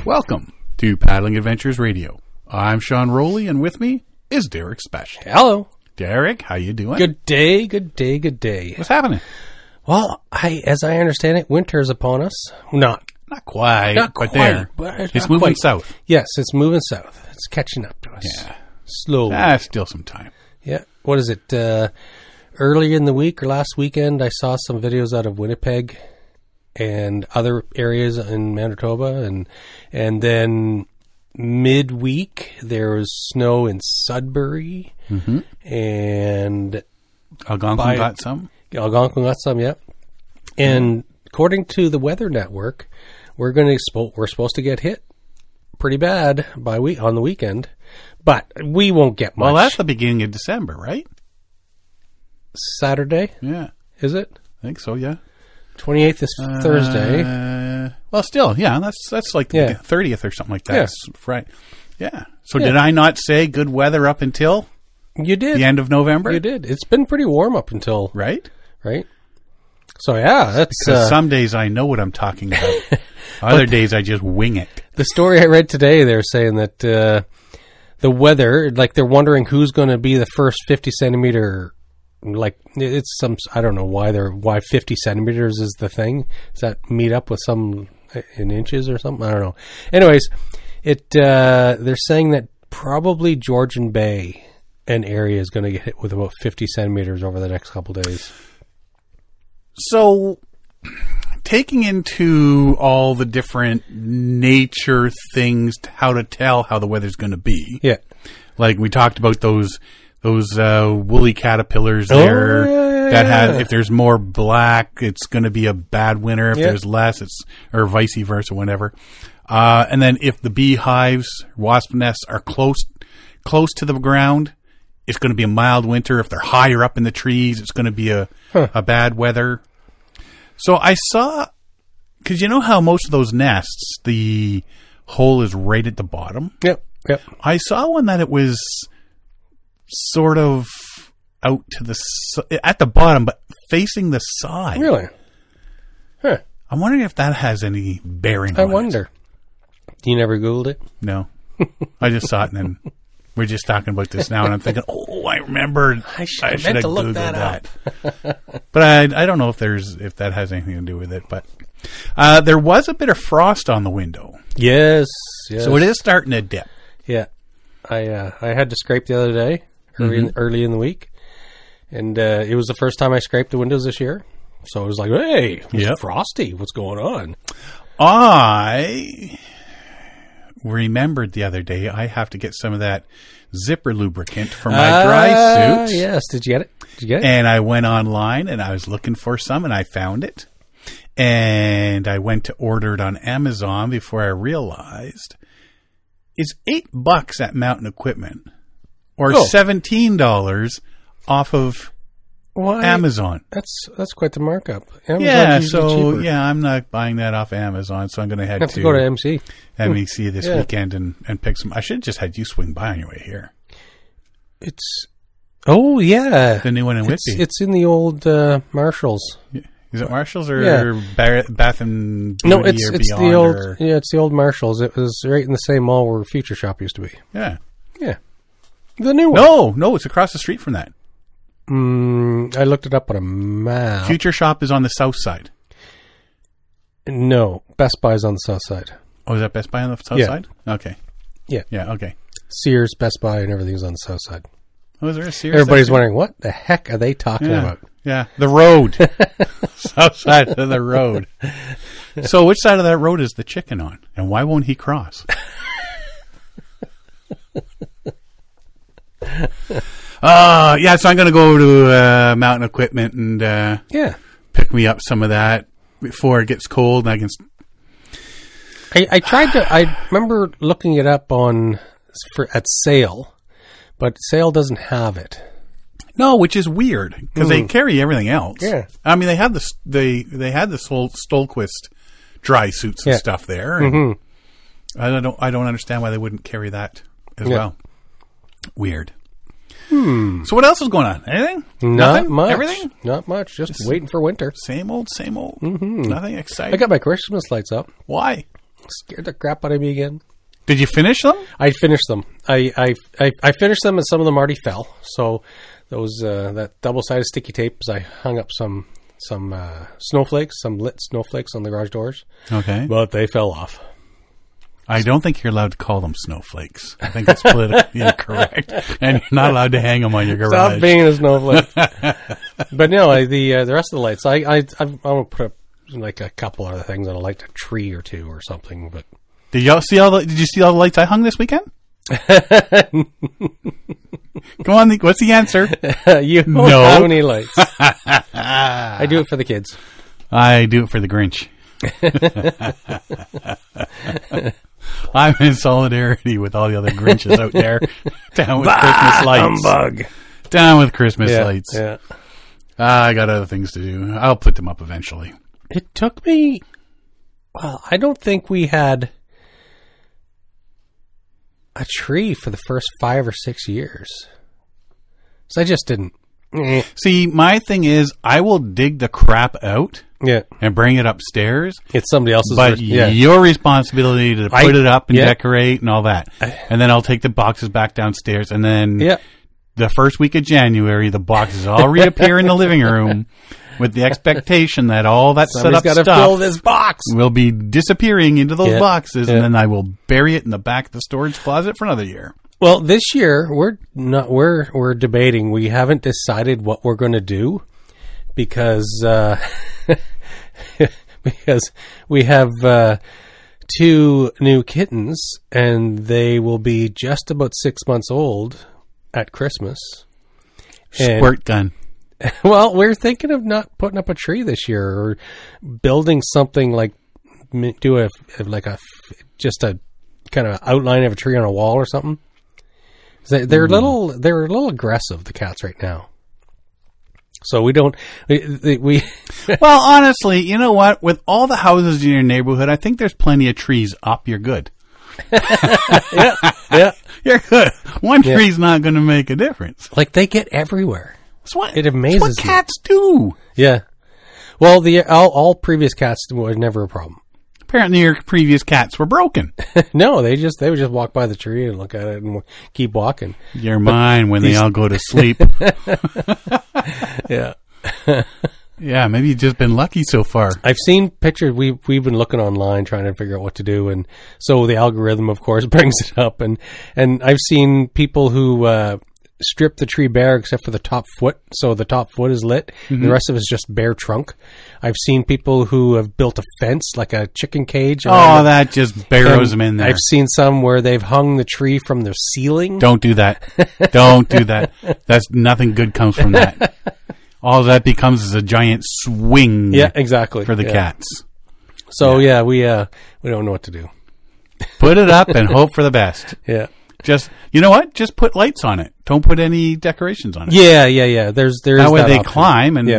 Welcome to Paddling Adventures Radio. I'm Sean Rowley, and with me is Derek Spesh. Hello. Derek, how you doing? Good day, good day, good day. What's happening? Well, as I understand it, winter is upon us. Not quite, but but there. there. But It's not moving quite. south. Yes, it's moving south. It's catching up to us. Yeah. Slowly. Still some time. Yeah. What is it? Early in the week or last weekend, I saw some videos out of Winnipeg and other areas in Manitoba, and then midweek there was snow in Sudbury, and Algonquin got some? Algonquin got some, yeah. And according to the Weather Network, we're supposed to get hit pretty bad on the weekend, but we won't get much. Well, that's the beginning of December, right? Saturday, Yeah. is it? I think so, yeah. 28th is Thursday. Well, still, yeah, that's like the 30th or something like that. Yeah. It's right. Yeah. So did I not say good weather up until You did. the end of November? You did. It's been pretty warm up until, Right? right? So, yeah, that's Because some days I know what I'm talking about. Other days I just wing it. the story I read today. They're saying that the weather, like they're wondering who's going to be the first 50 centimeter. Like it's some, I don't know why 50 centimeters is the thing. Does that meet up with some in inches or something? I don't know. Anyways, they're saying that probably Georgian Bay and area is going to get hit with about 50 centimeters over the next couple days. So, taking into all the different nature things, how to tell how the weather's going to be. Yeah. Like we talked about those woolly caterpillars there that have, if there's more black, it's going to be a bad winter. If there's less, or vice versa, whatever. And then if the beehives, wasp nests are close to the ground, it's going to be a mild winter. If they're higher up in the trees, it's going to be a bad weather. So I saw, because you know how most of those nests, the hole is right at the bottom? Yep. I saw one that it was sort of out to at the bottom, but facing the side. Really? Huh. I'm wondering if that has any bearing on I it. wonder. You never Googled it? No. I just saw it, and then we're just talking about this now, and I'm thinking, I remembered. I should have Googled look that up. But I don't know if that has anything to do with it. But there was a bit of frost on the window. Yes. So it is starting to dip. Yeah. I had to scrape the other day, early in the week, and it was the first time I scraped the windows this year. So it was like, hey, it's frosty. What's going on? I remembered the other day I have to get some of that zipper lubricant for my dry suit. Yes. Did you get it? And I went online and I was looking for some and I found it. And I went to order it on Amazon before I realized it's $8 at Mountain Equipment or $17 off of Amazon. That's quite the markup. Amazon's usually cheaper. I'm not buying that off Amazon, so I'm going to head to go to MC. MEC this weekend and pick some. I should have just had you swing by on your way here. The new one in Whitby. It's in the old Marshalls. Is it Marshalls or Bath and Beauty? No, it's Beyond the old. Yeah, it's the old Marshalls. It was right in the same mall where Future Shop used to be. Yeah. The new one. No, it's across the street from that. I looked it up on a map. Future Shop is on the south side. No, Best Buy is on the south side. Oh, is that Best Buy on the south side? Okay. Yeah. Yeah, okay. Sears, Best Buy, and everything's on the south side. Oh, is there a Sears? Everybody's wondering, what the heck are they talking about? Yeah, the road. South side of the road. So which side of that road is the chicken on? And why won't he cross? So I'm going to go to Mountain Equipment and pick me up some of that before it gets cold. And I can. I tried to. I remember looking it up at Sale, but Sale doesn't have it. No, which is weird because they carry everything else. Yeah, I mean they had they had the Stolquist dry suits and stuff there. And I don't understand why they wouldn't carry that as well. Weird. So what else is going on? Anything? Not much. Everything? Not much. Just waiting for winter. Same old. Nothing exciting. I got my Christmas lights up. Why? Scared the crap out of me again. Did you finish them? I finished them. I finished them, and some of them already fell. So those that double-sided sticky tapes, I hung up some snowflakes, some lit snowflakes on the garage doors. Okay. But they fell off. I don't think you're allowed to call them snowflakes. I think that's politically incorrect. And you're not allowed to hang them on your garage. Stop being a snowflake. But no, the rest of the lights, I'm going to put up like a couple other things on a light, a tree or two or something. But did you see all the lights I hung this weekend? Come on, what's the answer? You don't have any lights. I do it for the kids. I do it for the Grinch. I'm in solidarity with all the other Grinches out there. Down with Christmas lights. Humbug. Down with Christmas lights. Yeah. I got other things to do. I'll put them up eventually. It took me... Well, I don't think we had a tree for the first 5 or 6 years. So I just didn't. See, my thing is, I will dig the crap out and bring it upstairs. It's somebody else's. But your responsibility to put it up and decorate and all that. And then I'll take the boxes back downstairs. And then the first week of January, the boxes all reappear in the living room with the expectation that all that Somebody's set up stuff fill this box. will be disappearing into those boxes. And then I will bury it in the back of the storage closet for another year. Well, this year we're debating. We haven't decided what we're going to do because we have 2 new kittens and they will be just about 6 months old at Christmas. Squirt gun. Well, we're thinking of not putting up a tree this year or building something like just a kind of outline of a tree on a wall or something. They're a little aggressive, the cats right now. So we don't, we Well, honestly, you know what? With all the houses in your neighborhood, I think there's plenty of trees up. You're good. yeah. You're good. One tree's not going to make a difference. Like they get everywhere. It amazes me. That's what cats do. Yeah. Well, all previous cats were never a problem. Apparently your previous cats were broken. No, they would just walk by the tree and look at it and keep walking. You're mine when they all go to sleep. Yeah. Yeah, maybe you've just been lucky so far. I've seen pictures. We've been looking online trying to figure out what to do, and so the algorithm, of course, brings it up. And I've seen people who strip the tree bare except for the top foot, so the top foot is lit. Mm-hmm. The rest of it is just bare trunk. I've seen people who have built a fence, like a chicken cage. That just barrows them in there. I've seen some where they've hung the tree from the ceiling. Don't do that. Don't do that. That's nothing good comes from that. All that becomes is a giant swing. Yeah, exactly. For the cats. So we don't know what to do. Put it up and hope for the best. Yeah. Just, you know what? Just put lights on it. Don't put any decorations on it. Yeah. There's that way they option. climb and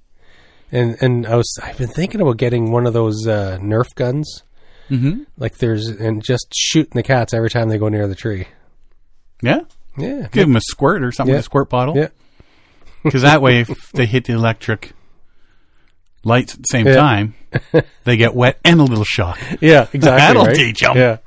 and I've been thinking about getting one of those Nerf guns. Mm-hmm. And just shooting the cats every time they go near the tree. Yeah. Yeah. Give them a squirt or something with a squirt bottle. Yeah. Because that way, if they hit the electric lights at the same time, they get wet and a little shock. Yeah, exactly. That'll teach them. Yeah.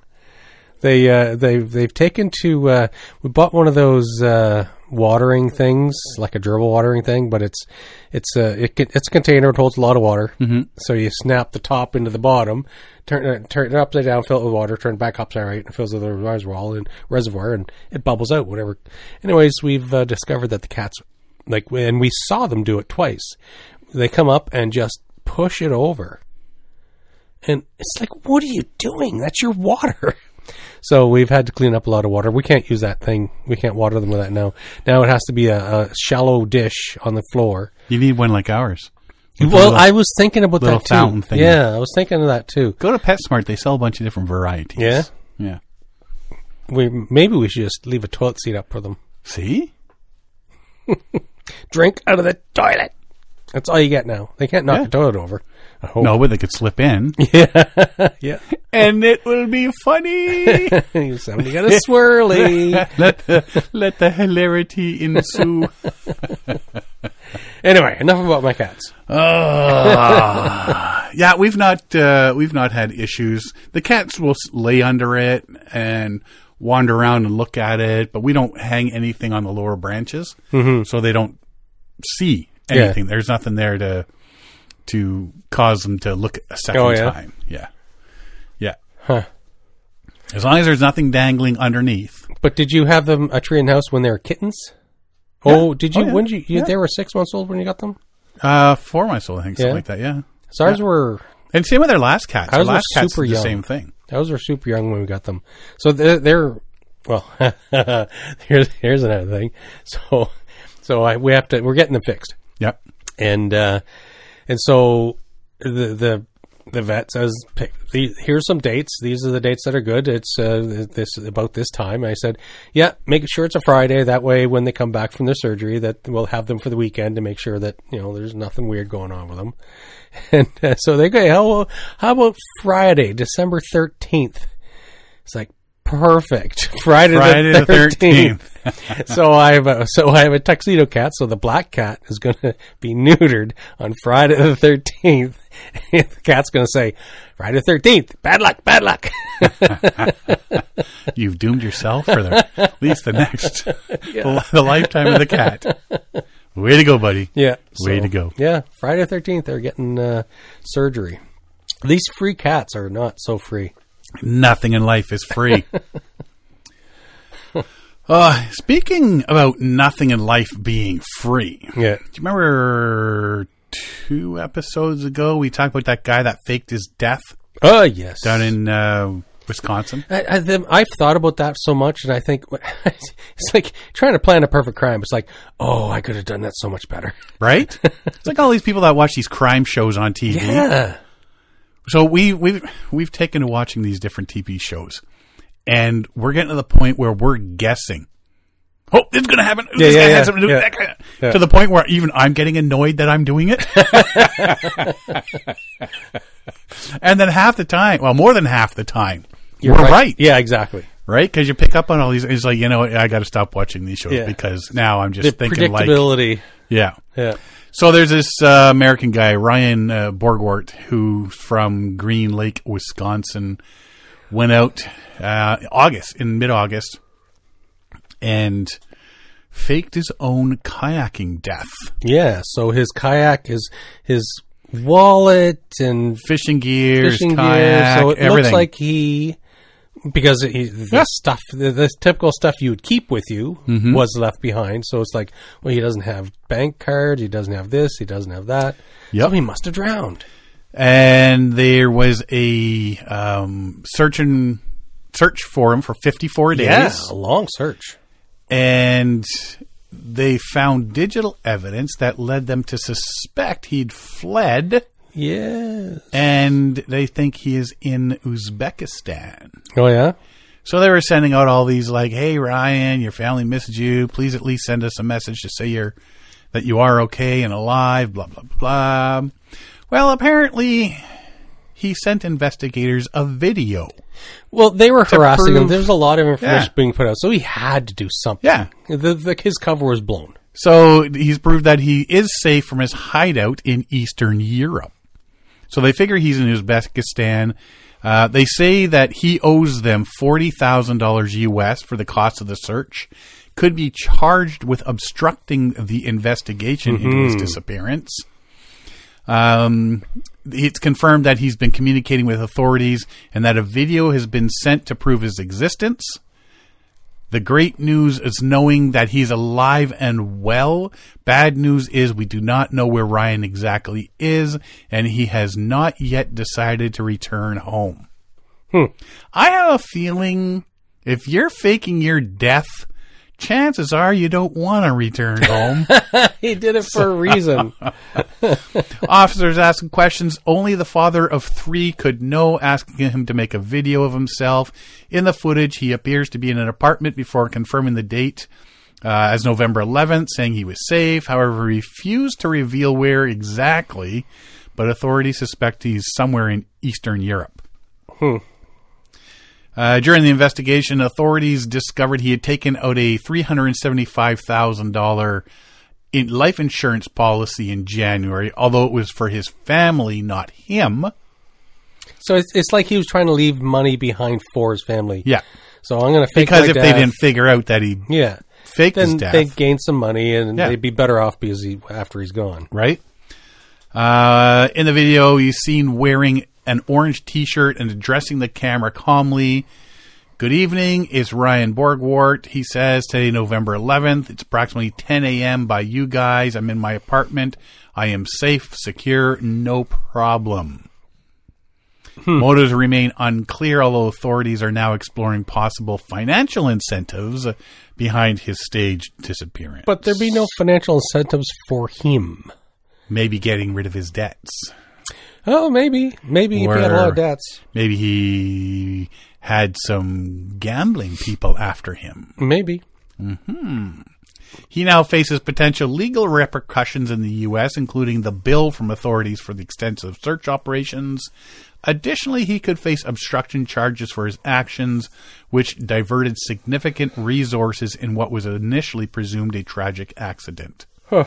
They've taken to we bought one of those watering things, like a gerbil watering thing, but it's a container. It holds a lot of water. Mm-hmm. So you snap the top into the bottom, turn it upside down, fill it with water, turn it back upside right, and fills with the reservoir, and it bubbles out. Whatever. Anyways, we've discovered that the cats and we saw them do it twice. They come up and just push it over, and it's like, what are you doing? That's your water. So we've had to clean up a lot of water. We can't use that thing. We can't water them with that now. Now it has to be a shallow dish on the floor. You need one like ours. Well, I was thinking about that too. Fountain thing. Yeah, I was thinking of that too. Go to PetSmart. They sell a bunch of different varieties. Yeah? Yeah. Maybe we should just leave a toilet seat up for them. See? Drink out of the toilet. That's all you get now. They can't knock the toilet over. I hope. No, but they could slip in. Yeah. And it will be funny. Somebody got a swirly. let the hilarity ensue. Anyway, enough about my cats. Yeah, we've not had issues. The cats will lay under it and wander around and look at it, but we don't hang anything on the lower branches, so they don't see anything. There's nothing there to cause them to look a second time. Yeah. Huh. As long as there's nothing dangling underneath. But did you have them a tree in house when they were kittens? Yeah. Oh, did you? Oh, yeah. When did you? They were 6 months old when you got them. 4 months old, I think, something like that. Yeah. So ours were. And same with their last cats. Ours Our last were cats super did the young. same thing. Ours were super young when we got them. So they're well. here's another thing. We're getting them fixed. Yep. And so the vet says, here's some dates. These are the dates that are good. It's about this time. I said, yeah, make sure it's a Friday. That way, when they come back from their surgery, that we'll have them for the weekend to make sure that, there's nothing weird going on with them. And so they go, how about Friday, December 13th? It's like, perfect. Friday the 13th. So I have a tuxedo cat. So the black cat is going to be neutered on Friday the 13th. The cat's going to say, Friday the 13th, bad luck, bad luck. You've doomed yourself for at least the next, the lifetime of the cat. Way to go, buddy. Yeah. Way to go. Yeah. Friday the 13th, they're getting surgery. These free cats are not so free. Nothing in life is free. Speaking about nothing in life being free. Yeah. Do you remember 2 episodes ago we talked about that guy that faked his death? Oh, yes. Down in Wisconsin. I've thought about that so much, and I think it's like trying to plan a perfect crime. It's like, I could have done that so much better. Right? It's like all these people that watch these crime shows on TV. Yeah. So we've taken to watching these different TV shows, and we're getting to the point where we're guessing. Oh, it's going to happen. This guy had something to do with that guy. To the point where even I'm getting annoyed that I'm doing it. And then more than half the time, we're right. Yeah, exactly. Right? Because you pick up on all these. It's like, I got to stop watching these shows because now I'm just thinking predictability. Yeah. Yeah. So there's this American guy, Ryan Borgwart, who's from Green Lake, Wisconsin, went out in mid-August and faked his own kayaking death. Yeah, so his kayak, his wallet and fishing gear, kayak, so it everything. looks like the typical stuff you would keep with you was left behind. So it's like, well, he doesn't have bank card, he doesn't have this, he doesn't have that. Yep. So he must have drowned. And there was a search for him for 54 days. Yeah, a long search. And they found digital evidence that led them to suspect he'd fled. Yes. And they think he is in Uzbekistan. Oh, yeah? So they were sending out all these like, hey, Ryan, your family misses you. Please at least send us a message to say that you are okay and alive, blah, blah, blah. Well, apparently he sent investigators a video. Well, they were harassing him. There was a lot of information being put out, so he had to do something. Yeah. His cover was blown. So he's proved that he is safe from his hideout in Eastern Europe. So they figure he's in Uzbekistan. They say that he owes them $40,000 US for the cost of the search. Could be charged with obstructing the investigation into his disappearance. It's confirmed that he's been communicating with authorities and that a video has been sent to prove his existence. The great news is knowing that he's alive and well. Bad news is we do not know where Ryan exactly is, and he has not yet decided to return home. I have a feeling if you're faking your death, chances are you don't want to return home. He did it for a reason. Officers asking questions only the father of 3 could know, asking him to make a video of himself. In the footage, he appears to be in an apartment before confirming the date as November 11th, saying he was safe. However, refused to reveal where exactly, but authorities suspect he's somewhere in Eastern Europe. During the investigation, authorities discovered he had taken out a $375,000 life insurance policy in January, although it was for his family, not him. So it's like he was trying to leave money behind for his family. Yeah. So I'm going to fake Because my if death. they didn't figure out that he faked his then death. they'd gain some money and they'd be better off after he's gone. Right? In the video, he's seen wearing an orange T-shirt and addressing the camera calmly. Good evening, it's Ryan Borgwart. He says today, November 11th. It's approximately 10 a.m. by you guys. I'm in my apartment. I am safe, secure, no problem. Motives remain unclear, although authorities are now exploring possible financial incentives behind his staged disappearance. But there'd be no financial incentives for him. Maybe getting rid of his debts. Oh, maybe. Maybe if he had a lot of debts. Maybe he had some gambling people after him. Maybe. He now faces potential legal repercussions in the U.S., including the bill from authorities for the extensive search operations. Additionally, he could face obstruction charges for his actions, which diverted significant resources in what was initially presumed a tragic accident. Huh.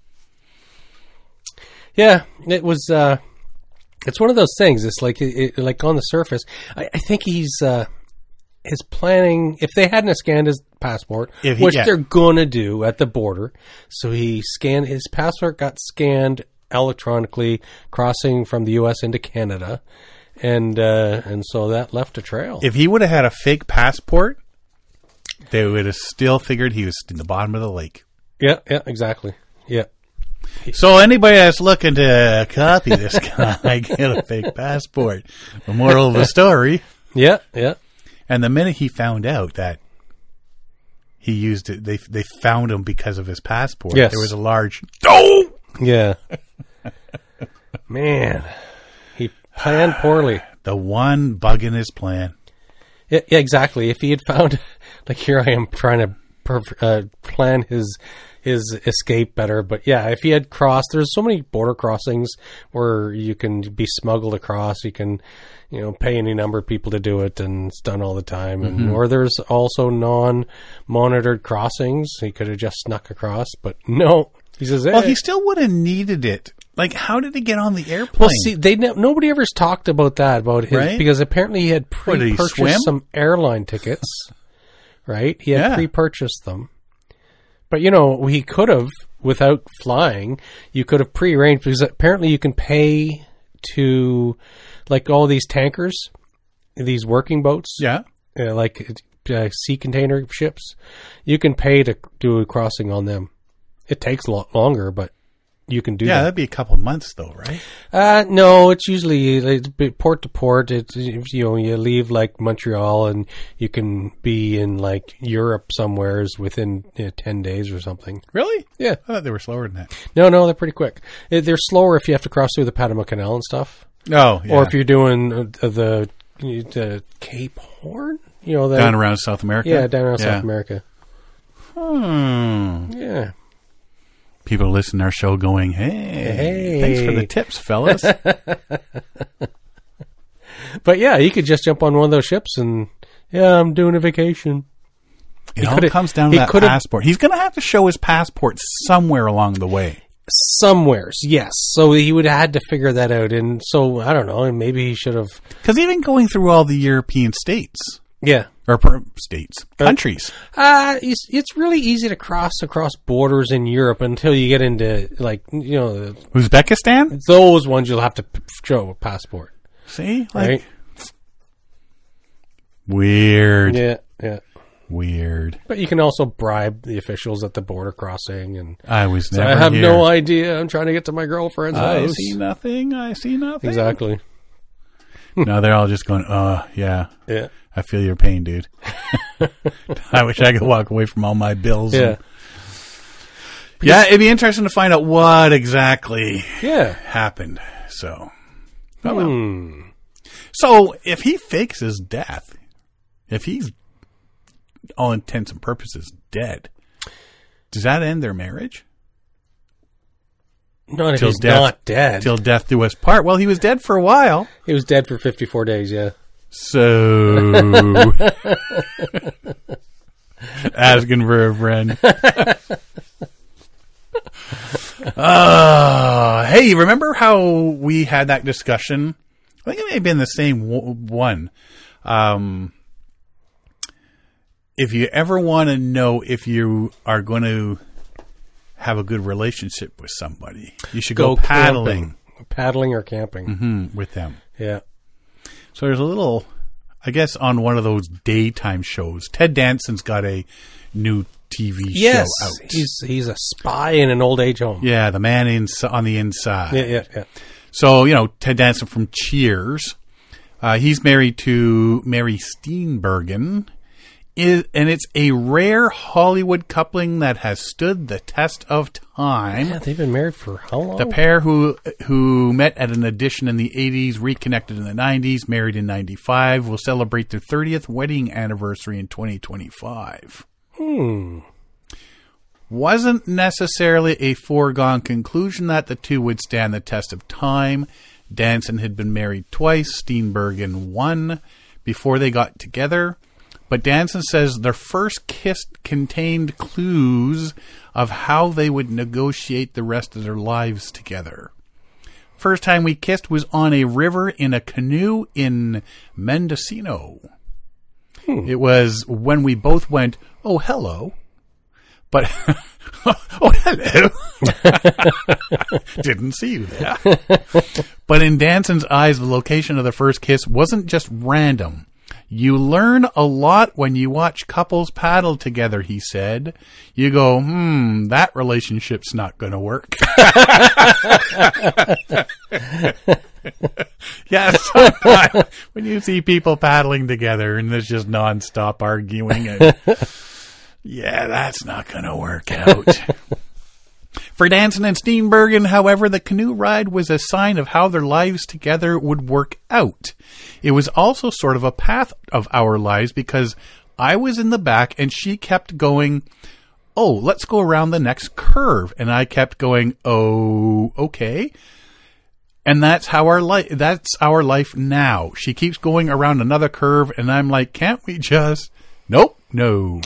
Yeah, it was. It's one of those things. It's like, like on the surface. I think he's planning. If they hadn't scanned his passport, which they're gonna do at the border, so he scanned his passport, got scanned electronically, crossing from the U.S. into Canada, and so that left a trail. If he would have had a fake passport, they would have still figured he was in the bottom of the lake. Yeah, exactly. Yeah. So anybody that's looking to copy this guy, get a fake passport. The moral of the story. Yeah. And the minute he found out that he used it, they found him because of his passport. Yes. There was a large... Oh! Yeah. Man. He planned poorly. The one bug in his plan. Yeah, exactly. If he had found... Like, here I am trying to plan his escape better. But yeah, if he had crossed, there's so many border crossings where you can be smuggled across. You can, pay any number of people to do it, and it's done all the time. And or there's also non-monitored crossings. He could have just snuck across, but no. He says, well, he still would have needed it. Like, how did he get on the airplane? Well, see, nobody ever's talked about that, right? Because apparently he had pre-purchased some airline tickets, right? He had pre-purchased them. But, he could have, without flying, you could have pre-arranged, because apparently you can pay to, like, all these tankers, these working boats. Yeah. Like sea container ships. You can pay to do a crossing on them. It takes a lot longer, but you can do that. Yeah, that'd be a couple months, though, right? No, it's usually port to port. It's, you leave like Montreal and you can be in like Europe somewheres within 10 days or something. Really? Yeah. I thought they were slower than that. No, they're pretty quick. They're slower if you have to cross through the Panama Canal and stuff. Oh, yeah. Or if you're doing the Cape Horn, down around South America. Yeah, down around South America. Yeah. People listen to our show going, hey, thanks for the tips, fellas. But yeah, he could just jump on one of those ships and, I'm doing a vacation. It all comes down to that passport. He's going to have to show his passport somewhere along the way. Somewheres, yes. So he would have had to figure that out. And so, I don't know, and maybe he should have... Because even going through all the European states... Yeah. Or countries. It's really easy to cross across borders in Europe until you get into, like, Uzbekistan? Those ones you'll have to show a passport. See? Right? Weird. Yeah. Weird. But you can also bribe the officials at the border crossing. And I was never I have here. No idea. I'm trying to get to my girlfriend's house. I see nothing. Exactly. No, they're all just going, yeah. Yeah. I feel your pain, dude. I wish I could walk away from all my bills. Yeah. Yeah, it'd be interesting to find out what exactly happened. So, So, if he fakes his death, if he's all intents and purposes dead, does that end their marriage? Not if he's not dead. Till death do us part. Well, he was dead for a while. He was dead for 54 days, yeah. So, asking for a friend. Hey, remember how we had that discussion? I think it may have been the same one. If you ever want to know if you are going to have a good relationship with somebody, you should go paddling. Paddling or camping. With them. Yeah. So there's a little, I guess, on one of those daytime shows. Ted Danson's got a new TV show out. He's a spy in an old age home. Yeah, the man on the inside. Yeah. So, Ted Danson from Cheers. He's married to Mary Steenburgen. And it's a rare Hollywood coupling that has stood the test of time. Yeah, they've been married for how long? The pair who met at an audition in the 80s, reconnected in the 90s, married in 95, will celebrate their 30th wedding anniversary in 2025. Wasn't necessarily a foregone conclusion that the two would stand the test of time. Danson had been married twice, Steenburgen one, before they got together. But Danson says their first kiss contained clues of how they would negotiate the rest of their lives together. First time we kissed was on a river in a canoe in Mendocino. It was when we both went, "Oh, hello." But, oh, hello. Didn't see you there. But in Danson's eyes, the location of the first kiss wasn't just random. You learn a lot when you watch couples paddle together, he said. You go, that relationship's not going to work. Yeah, sometimes when you see people paddling together and there's just nonstop arguing, and yeah, that's not going to work out. For Danson and Steenburgen, however, the canoe ride was a sign of how their lives together would work out. It was also sort of a path of our lives because I was in the back and she kept going, "Oh, let's go around the next curve." And I kept going, "Oh, okay." And that's our life now. She keeps going around another curve and I'm like, "Can't we just..." Nope, no.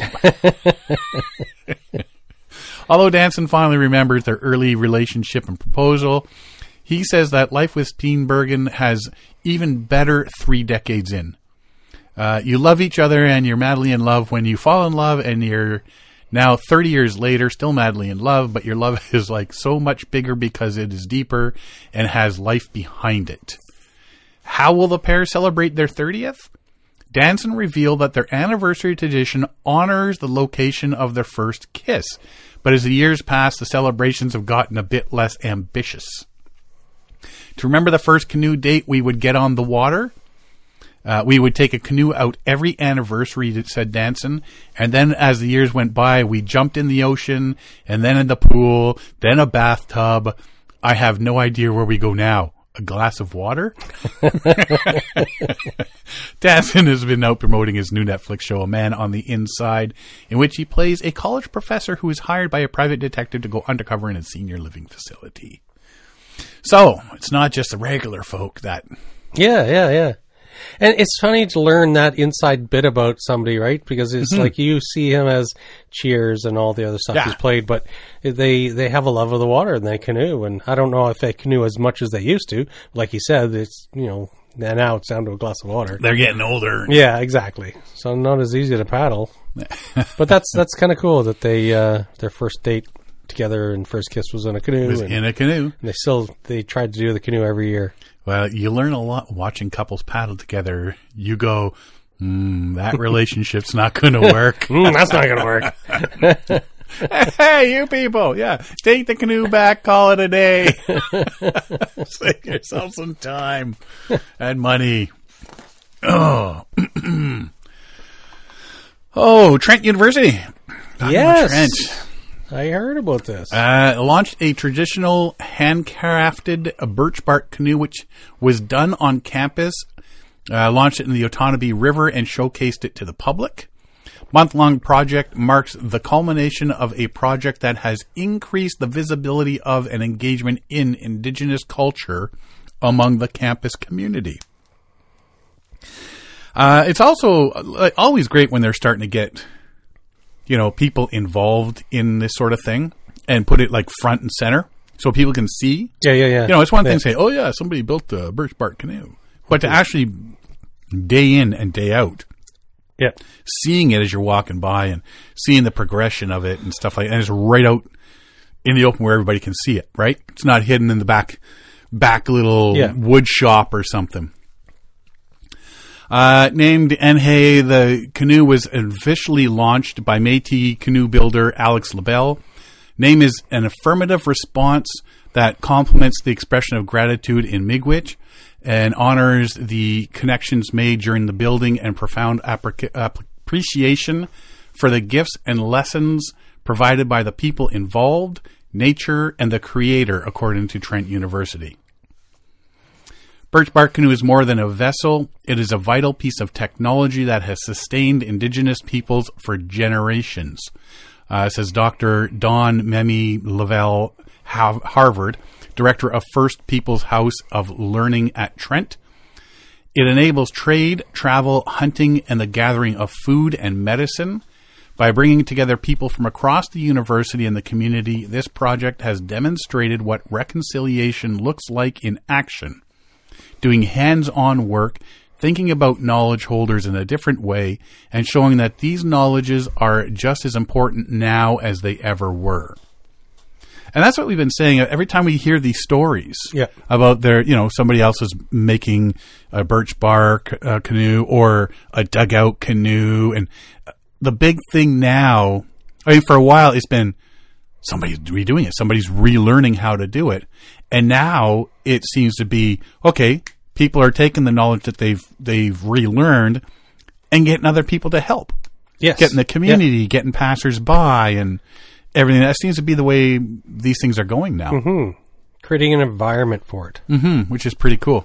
Although Danson finally remembers their early relationship and proposal, he says that life with Steenburgen has even better 3 decades in. You love each other and you're madly in love when you fall in love, and you're now 30 years later still madly in love, but your love is like so much bigger because it is deeper and has life behind it. How will the pair celebrate their 30th? Danson revealed that their anniversary tradition honors the location of their first kiss. But as the years pass, the celebrations have gotten a bit less ambitious. To remember the first canoe date, we would get on the water. We would take a canoe out every anniversary, said Danson. And then as the years went by, we jumped in the ocean, and then in the pool, then a bathtub. I have no idea where we go now. A glass of water? Danson has been out promoting his new Netflix show, A Man on the Inside, in which he plays a college professor who is hired by a private detective to go undercover in a senior living facility. So, it's not just the regular folk that... Yeah. And it's funny to learn that inside bit about somebody, right? Because it's like you see him as Cheers and all the other stuff he's played, but they have a love of the water and they canoe. And I don't know if they canoe as much as they used to. Like you said, it's, now it's down to a glass of water. They're getting older. Yeah, exactly. So not as easy to paddle. But that's kind of cool that they their first date together and first kiss was in a canoe. And they tried to do the canoe every year. Well, you learn a lot watching couples paddle together. You go, that relationship's not going to work. That's not going to work. Hey, you people. Yeah. Take the canoe back. Call it a day. Save yourself some time and money. Oh, Trent University. Yes. Trent. I heard about this. Launched a traditional handcrafted birch bark canoe, which was done on campus. Launched it in the Otonabee River and showcased it to the public. Month-long project marks the culmination of a project that has increased the visibility of and engagement in Indigenous culture among the campus community. It's also always great when they're starting to get people involved in this sort of thing. and put it like front and center so people can see. Yeah. You know, it's one thing to say, oh yeah, somebody built a birch bark canoe. But to actually day in and day out, seeing it as you're walking by and seeing the progression of it and stuff like that, and it's right out in the open where everybody can see it, right? It's not hidden in the back little wood shop or something. Named Enhe, the canoe was officially launched by Métis canoe builder Alex Lebel. Name is an affirmative response that complements the expression of gratitude in Miigwech and honors the connections made during the building and profound appreciation for the gifts and lessons provided by the people involved, nature, and the creator, according to Trent University. Birch bark canoe is more than a vessel. It is a vital piece of technology that has sustained Indigenous peoples for generations, says Dr. Don Memi Lavelle, Harvard, director of First Peoples House of Learning at Trent. It enables trade, travel, hunting, and the gathering of food and medicine. By bringing together people from across the university and the community, this project has demonstrated what reconciliation looks like in action. Doing hands-on work, thinking about knowledge holders in a different way, and showing that these knowledges are just as important now as they ever were. And that's what we've been saying every time we hear these stories about somebody else is making a birch bark canoe or a dugout canoe. And the big thing now, I mean, for a while it's been somebody's redoing it. Somebody's relearning how to do it. And now it seems to be, okay, people are taking the knowledge that they've relearned and getting other people to help. Yes. Getting the community, getting passers-by and everything. That seems to be the way these things are going now. Mm-hmm. Creating an environment for it. Which is pretty cool.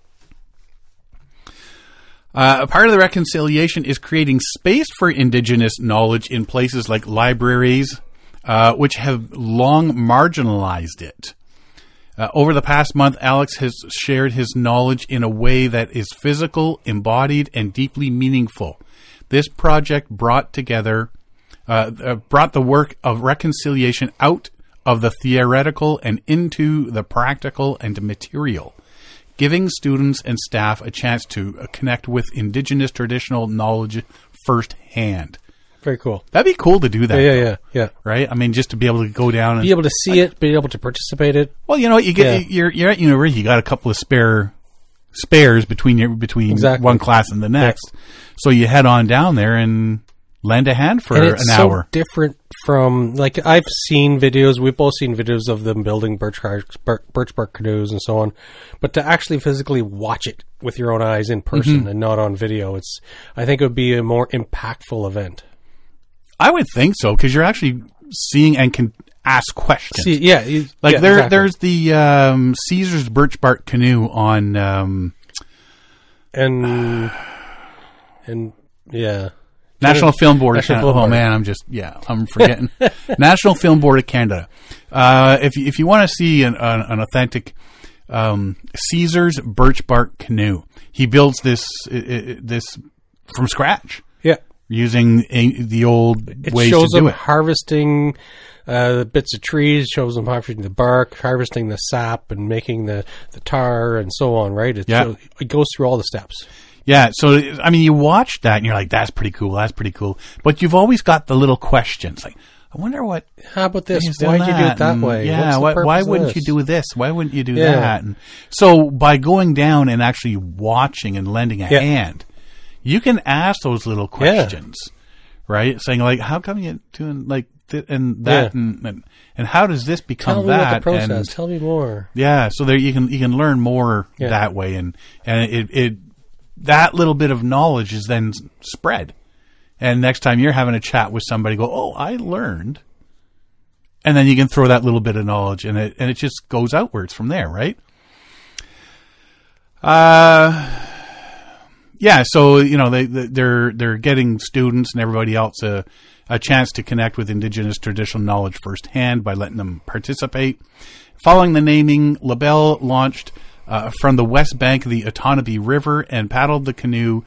A part of the reconciliation is creating space for Indigenous knowledge in places like libraries, which have long marginalized it. Over the past month, Alex has shared his knowledge in a way that is physical, embodied, and deeply meaningful. This project brought the work of reconciliation out of the theoretical and into the practical and material, giving students and staff a chance to connect with Indigenous traditional knowledge firsthand. Very cool. That'd be cool to do that. Yeah. Right? I mean, just to be able to go down and be able to see it, be able to participate in it. Well, you know what? You're at university. You got a couple of spares between one class and the next. So you head on down there and lend a hand for an hour. It's so different from, like, I've seen videos, we've both seen videos of them building birch bark canoes and so on, but to actually physically watch it with your own eyes in person and not on video, I think it would be a more impactful event. I would think so, because you're actually seeing and can ask questions. There's the Caesar's birch bark canoe on... National Film Board of Canada. Oh man, I'm forgetting. National Film Board of Canada. If you want to see an authentic Caesar's birch bark canoe, he builds this from scratch. Yeah, using the old ways to do it. It shows them harvesting the bits of trees, shows them harvesting the bark, harvesting the sap, and making the tar and so on. Right? It goes through all the steps. Yeah, so, I mean, you watch that and you're like, that's pretty cool. But you've always got the little questions. Like, I wonder what... How about this? Why'd you do it that way? Yeah, why wouldn't you do this? Why wouldn't you do that? And so, by going down and actually watching and lending a hand, you can ask those little questions, right? Saying, like, how come you're doing, like, and that, and how does this become Tell me that? About the process. And, tell me more. Yeah, so there you can learn more that way, and it that little bit of knowledge is then spread. And next time you're having a chat with somebody, go, oh, I learned. And then you can throw that little bit of knowledge and it just goes outwards from there, right? So, you know, they're getting students and everybody else a chance to connect with Indigenous traditional knowledge firsthand by letting them participate. Following the naming, Lebel launched from the west bank of the Otonabee River and paddled the canoe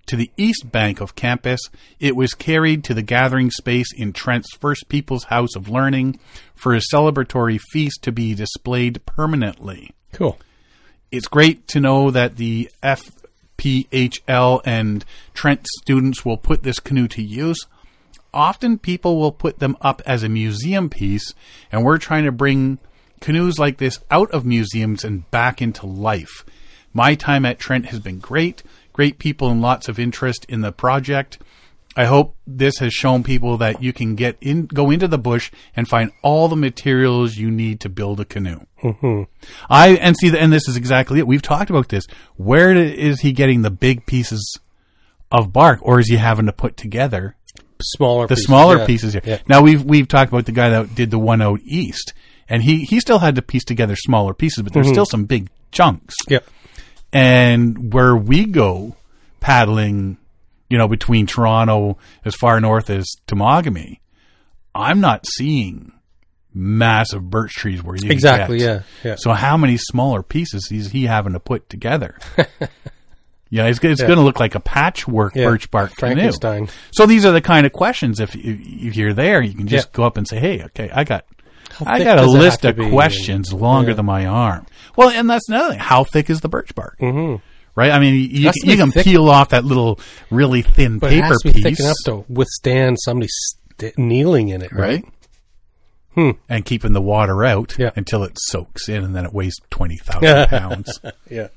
to the east bank of campus. It was carried to the gathering space in Trent's First People's House of Learning for a celebratory feast to be displayed permanently. Cool. It's great to know that the FPHL and Trent students will put this canoe to use. Often people will put them up as a museum piece, and we're trying to bring canoes like this out of museums and back into life. My time at Trent has been great. Great people and lots of interest in the project. I hope this has shown people that you can go into the bush and find all the materials you need to build a canoe. Mm-hmm. And this is exactly it. We've talked about this. Where is he getting the big pieces of bark, or is he having to put together smaller pieces here? Yeah. Now we've talked about the guy that did the one out east, and he still had to piece together smaller pieces, but there's still some big chunks. Yep. And where we go paddling, between Toronto as far north as Temagami, I'm not seeing massive birch trees where you exactly get. Yeah. So how many smaller pieces is he having to put together? It's going to look like a patchwork birch bark Frankenstein. canoe. So these are the kind of questions. If you're there, you can just go up and say, "Hey, okay, I got a list of questions longer than my arm." Well, and that's another thing. How thick is the birch bark? Mm-hmm. Right? I mean, you can peel off that little really thin but paper it has to be piece. thick enough to withstand somebody kneeling in it, right? And keeping the water out until it soaks in, and then it weighs 20,000 pounds. Yeah.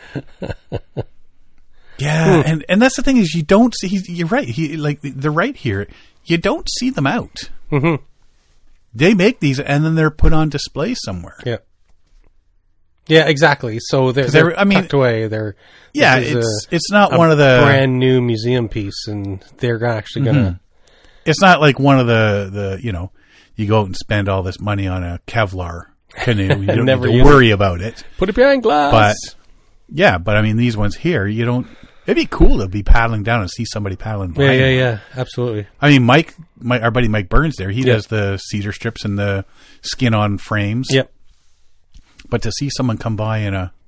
Yeah, and that's the thing is you don't see. You're right. They're right here. You don't see them out. Mm-hmm. They make these, and then they're put on display somewhere. Yeah. Yeah, exactly. So they're tucked away. It's not one of the brand new museum piece, and they're actually going to. It's not like one of the you go out and spend all this money on a Kevlar canoe. You don't need to worry about it. Put it behind glass. But I mean, these ones here, you don't. It'd be cool to be paddling down and see somebody paddling by. Yeah, absolutely. I mean, our buddy Mike Burns there, he does the cedar strips and the skin on frames. Yep. But to see someone come by in a...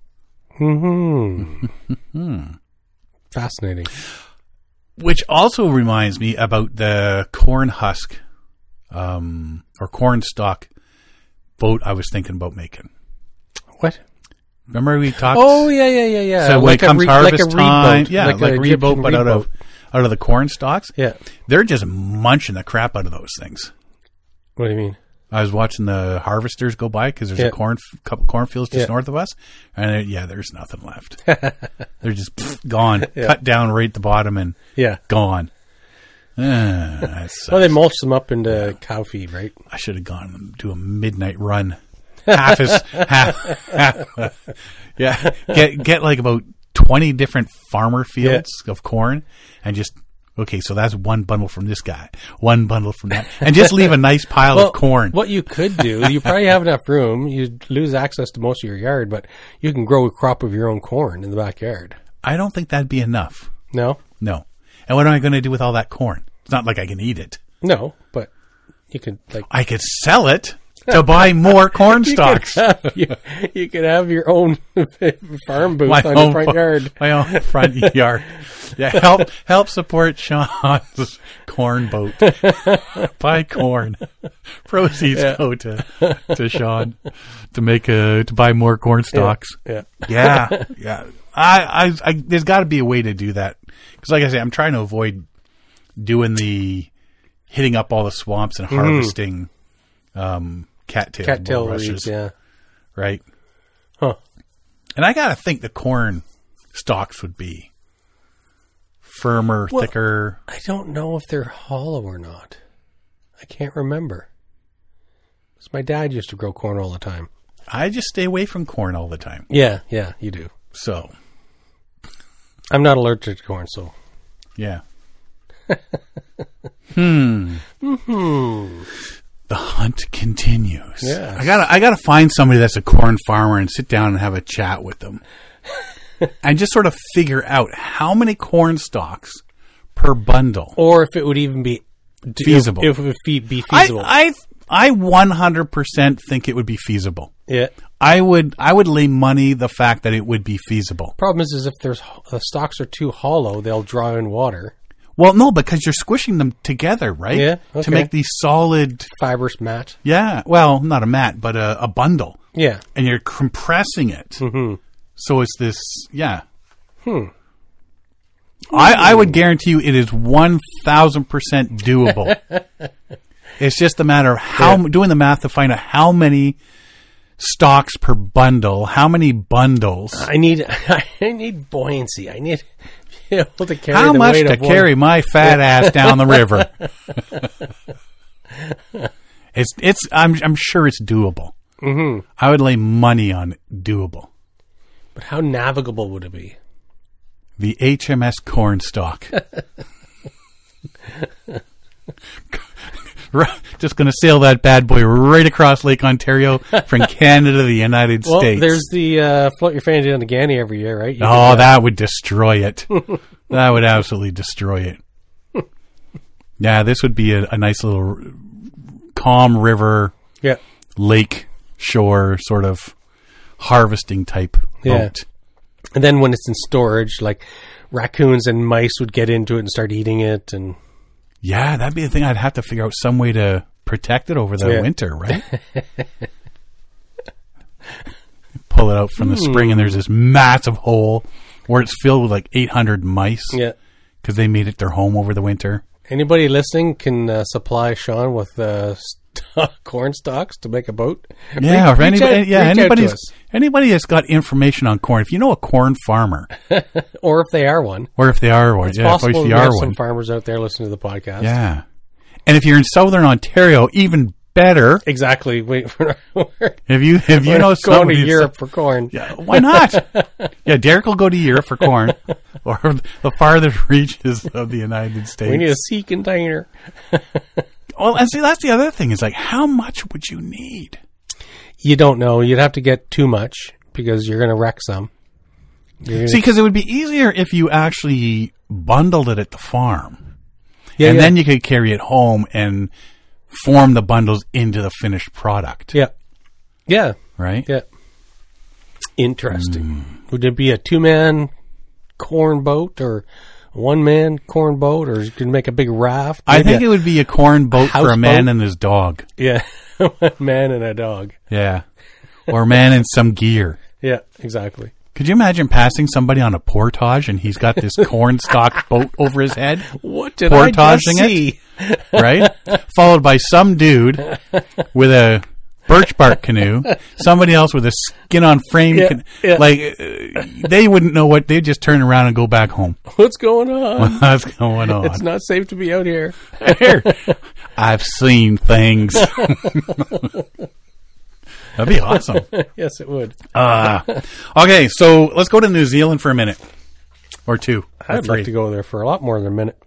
Fascinating. Which also reminds me about the corn husk or corn stalk boat I was thinking about making. What? Remember we talked? Oh, yeah. So when it comes harvest time, like a reed boat, but out of the corn stalks. Yeah. They're just munching the crap out of those things. What do you mean? I was watching the harvesters go by because there's a couple cornfields just north of us, and there's nothing left. They're just gone, cut down right at the bottom, and gone. Well, they mulch them up into cow feed, right? I should have gone and do a midnight run. Get like about 20 different farmer fields of corn, and just. Okay, so that's one bundle from this guy, one bundle from that, and just leave a nice pile of corn. What you could do, you probably have enough room. You lose access to most of your yard, but you can grow a crop of your own corn in the backyard. I don't think that'd be enough. No? No. And what am I going to do with all that corn? It's not like I can eat it. No, but you could I could sell it to buy more corn stalks. You could have your own farm booth on your front yard. My own front yard. Yeah, help support Sean's corn boat. Buy corn. Proceeds go to Sean to buy more corn stalks. Yeah. I there's got to be a way to do that because, like I say, I'm trying to avoid doing the hitting up all the swamps and harvesting cattail weeds. Yeah. Right. Huh. And I got to think the corn stalks would be firmer, thicker. I don't know if they're hollow or not. I can't remember. Because my dad used to grow corn all the time. I just stay away from corn all the time. Yeah, you do. So. I'm not allergic to corn, so. Yeah. The hunt continues. Yeah. I gotta find somebody that's a corn farmer and sit down and have a chat with them. And just sort of figure out how many corn stalks per bundle. Or if it would even be feasible. If it would be feasible. I 100% think it would be feasible. Yeah. I would lay money the fact that it would be feasible. Problem is if the stalks are too hollow, they'll draw in water. Well, no, because you're squishing them together, right? Yeah, okay. To make these solid... Fibrous mat. Yeah, well, not a mat, but a bundle. Yeah. And you're compressing it. Mm-hmm. So it's this, yeah. I would guarantee you it is 1,000% doable. It's just a matter of doing the math to find out how many stalks per bundle, how many bundles. I need buoyancy. I need... able to carry how the much weight to of carry my fat ass down the river? I'm sure it's doable. Mm-hmm. I would lay money on doable. But how navigable would it be? The HMS Cornstalk. Just going to sail that bad boy right across Lake Ontario from Canada to the United States. There's the float your fanny down to Ganny every year, right? That would destroy it. That would absolutely destroy it. Yeah, this would be a nice little calm river, lake shore sort of harvesting type boat. And then when it's in storage, like raccoons and mice would get into it and start eating it, and yeah, that'd be the thing. I'd have to figure out some way to protect it over the winter, right? Pull it out from the spring, and there's this massive hole where it's filled with like 800 mice. Yeah, because they made it their home over the winter. Anybody listening can supply Sean with corn stalks to make a boat. Yeah, anybody that's got information on corn. If you know a corn farmer, or if they are one, it's possible if there are some farmers out there listening to the podcast. Yeah, and if you're in Southern Ontario, even better. Exactly. Wait, if you know going to Europe for corn, why not? Yeah, Derek will go to Europe for corn, or the farthest reaches of the United States. We need a sea container. Well, and see, that's the other thing is like, how much would you need? You don't know. You'd have to get too much because you're going to wreck some. See, because it would be easier if you actually bundled it at the farm. Then you could carry it home and form the bundles into the finished product. Yeah. Yeah. Right? Yeah. Interesting. Would it be a 2-man corn boat or one-man corn boat, or you could make a big raft? I think it would be a corn boat for a man and his dog. Yeah. A man and a dog. Yeah. Or a man and some gear. Yeah, exactly. Could you imagine passing somebody on a portage and he's got this cornstalk boat over his head? What did I just see? Right? Followed by some dude with a birch bark canoe, somebody else with a skin-on-frame canoe. Like, they wouldn't know what, they'd just turn around and go back home. What's going on? What's going on? It's not safe to be out here. I've seen things. That'd be awesome. Yes, it would. Okay, so let's go to New Zealand for a minute. Or two. I'd like to go there for a lot more than a minute.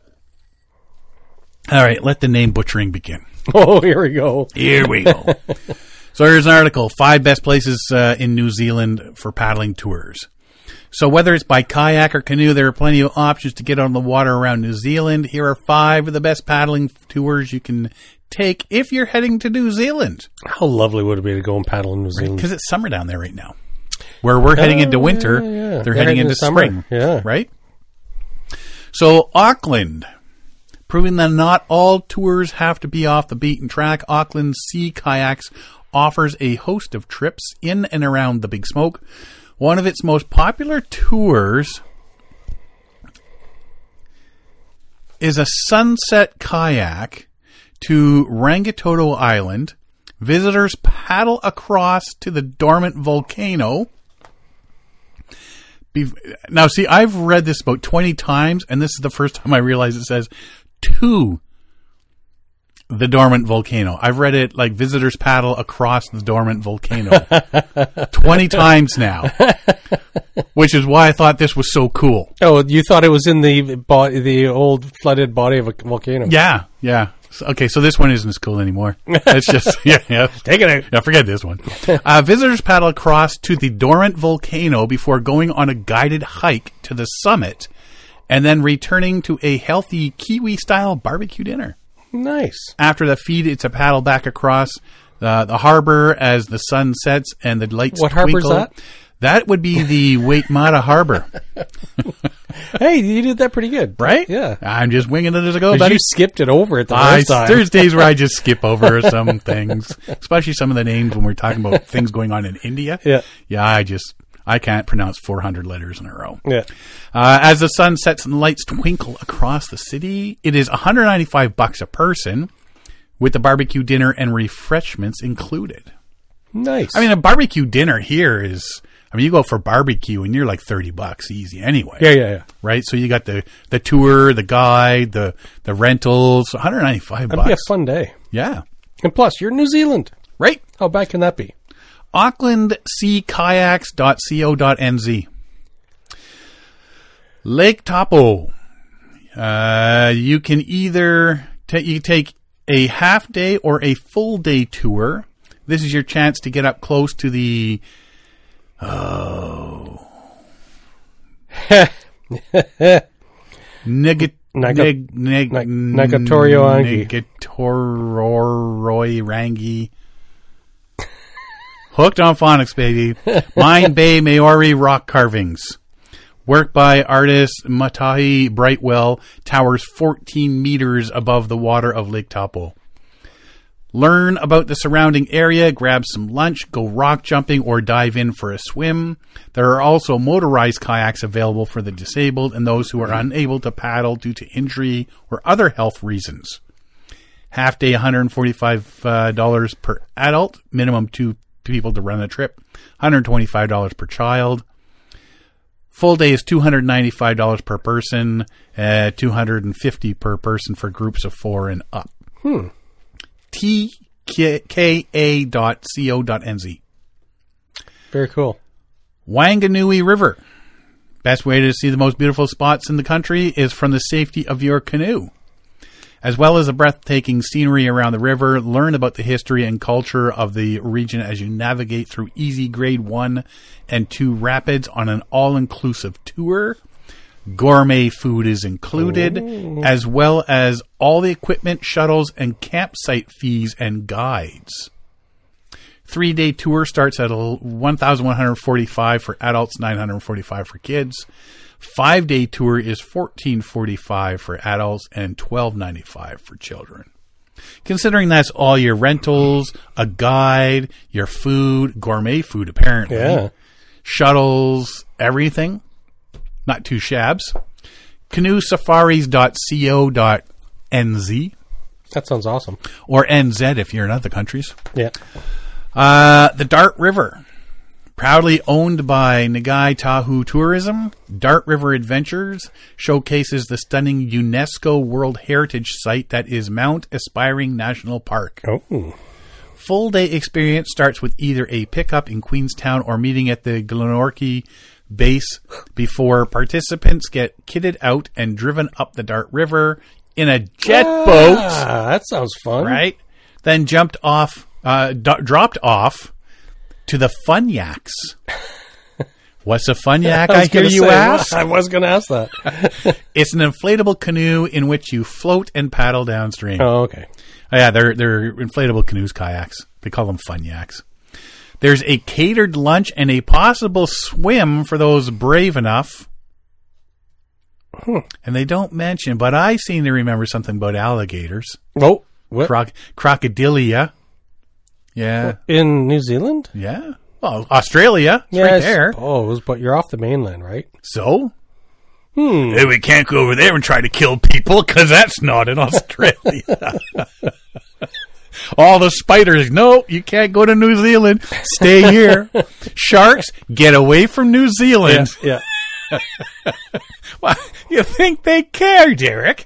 All right, let the name butchering begin. Oh, here we go. Here we go. So here's an article, 5 best places in New Zealand for paddling tours. So whether it's by kayak or canoe, there are plenty of options to get on the water around New Zealand. Here are 5 of the best paddling tours you can take if you're heading to New Zealand. How lovely would it be to go and paddle in New Zealand? Because it's summer down there right now. Where we're heading into winter, they're heading into spring. Yeah. Right? So Auckland, proving that not all tours have to be off the beaten track, Auckland Sea Kayaks offers a host of trips in and around the Big Smoke. One of its most popular tours is a sunset kayak to Rangitoto Island. Visitors paddle across to the dormant volcano. Now, see, I've read this about 20 times, and this is the first time I realize it says to the dormant volcano. I've read it like visitors paddle across the dormant volcano 20 times now, which is why I thought this was so cool. Oh, you thought it was in the old flooded body of a volcano? Yeah, yeah. Okay, so this one isn't as cool anymore. It's just, yeah. Take it out. Yeah, forget this one. Visitors paddle across to the dormant volcano before going on a guided hike to the summit and then returning to a healthy Kiwi-style barbecue dinner. Nice. After the feed, it's a paddle back across The harbor as the sun sets and the lights What twinkle. harbor's that? That would be the Waitemata Harbor. Hey, you did that pretty good. Right? Yeah. I'm just winging it as I go. 'Cause Buddy. you skipped it over at the first time. There's days where I just skip over some things, especially some of the names when we're talking about things going on in India. Yeah. Yeah, I can't pronounce 400 letters in a row. Yeah. As the sun sets and the lights twinkle across the city, it is $195 a person with the barbecue dinner and refreshments included. Nice. I mean, a barbecue dinner here is, you go for barbecue and you're like $30 easy anyway. Yeah. Right? So you got the tour, the guide, the rentals, $195. That'd be a fun day. Yeah. And plus, you're in New Zealand. Right. How bad can that be? AucklandSeaKayaks.co.nz. Lake Taupo. You can either you take a half day or a full day tour. This is your chance to get up close to the Rangi. Hooked on phonics, baby. Mine Bay Maori rock carvings. Work by artist Matahi Brightwell towers 14 meters above the water of Lake Taupo. Learn about the surrounding area, grab some lunch, go rock jumping, or dive in for a swim. There are also motorized kayaks available for the disabled and those who are unable to paddle due to injury or other health reasons. Half day, $145 per adult, minimum 2 people to run the trip, $125 per child. Full day is $295 per person, $250 per person for groups of 4 and up. TKA.co.nz. Very cool. Wanganui River. Best way to see the most beautiful spots in the country is from the safety of your canoe. As well as the breathtaking scenery around the river, learn about the history and culture of the region as you navigate through easy grade 1 and 2 rapids on an all-inclusive tour. Gourmet food is included, as well as all the equipment, shuttles, and campsite fees and guides. 3-day tour starts at $1,145 for adults, $945 for kids. 5-day tour is $1,445 for adults and $1,295 for children. Considering that's all your rentals, a guide, your food, gourmet food apparently, shuttles, everything. Not too shabs. Canoesafaris.co.nz. That sounds awesome. Or NZ if you're in other countries. Yeah. The Dart River. Proudly owned by Nagai Tahu Tourism, Dart River Adventures showcases the stunning UNESCO World Heritage Site that is Mount Aspiring National Park. Oh. Full day experience starts with either a pickup in Queenstown or meeting at the Glenorchy base before participants get kitted out and driven up the Dart River in a jet boat. That sounds fun. Right? Then dropped off to the Fun Yaks. What's a Fun Yak, I hear you ask? I was going to ask that. It's an inflatable canoe in which you float and paddle downstream. Oh, okay. Oh, yeah, they're inflatable canoes, kayaks. They call them Fun Yaks. There's a catered lunch and a possible swim for those brave enough. And they don't mention, but I seem to remember something about alligators. Oh, what? Crocodilia. Yeah. In New Zealand? Yeah. Well, Australia. It's right there. I suppose, but you're off the mainland, right? So? Hey, we can't go over there and try to kill people because that's not in Australia. All the spiders, no, you can't go to New Zealand. Stay here. Sharks, get away from New Zealand. Yeah. Well, you think they care, Derek?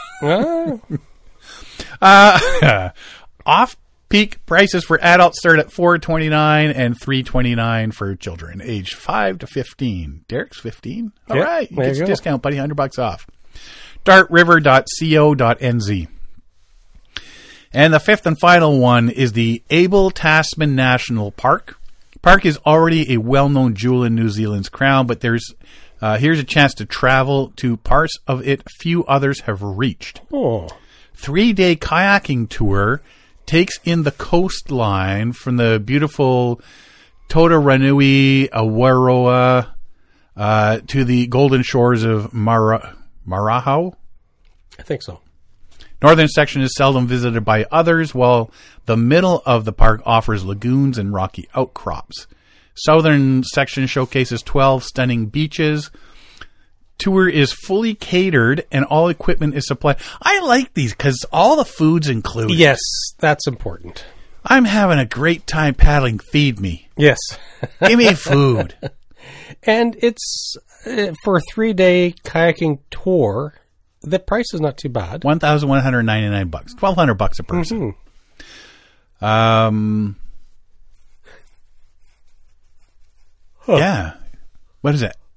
Off-peak prices for adults start at $4.29 and $3.29 for children aged 5 to 15. Derek's 15. All right, you get your discount, buddy. $100 off. dartriver.co.nz. And the fifth and final one is the Abel Tasman National Park. Park is already a well-known jewel in New Zealand's crown, but here's a chance to travel to parts of it few others have reached. 3-day kayaking tour takes in the coastline from the beautiful Totaranui, Awaroa, to the golden shores of Marahau. I think so. Northern section is seldom visited by others, while the middle of the park offers lagoons and rocky outcrops. Southern section showcases 12 stunning beaches. Tour is fully catered and all equipment is supplied. I like these because all the food's included. Yes, that's important. I'm having a great time paddling. Feed me. Yes. Give me food. And it's for a 3-day kayaking tour. The price is not too bad. $1,199, $1,200 a person. Yeah. What is it?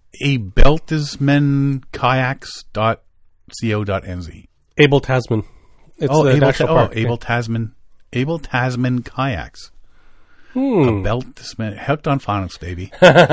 Abeltasmankayaks.co.nz. Abel Tasman. It's the national park. Abel Tasman kayaks. Abeltasman, hooked on phonics, baby.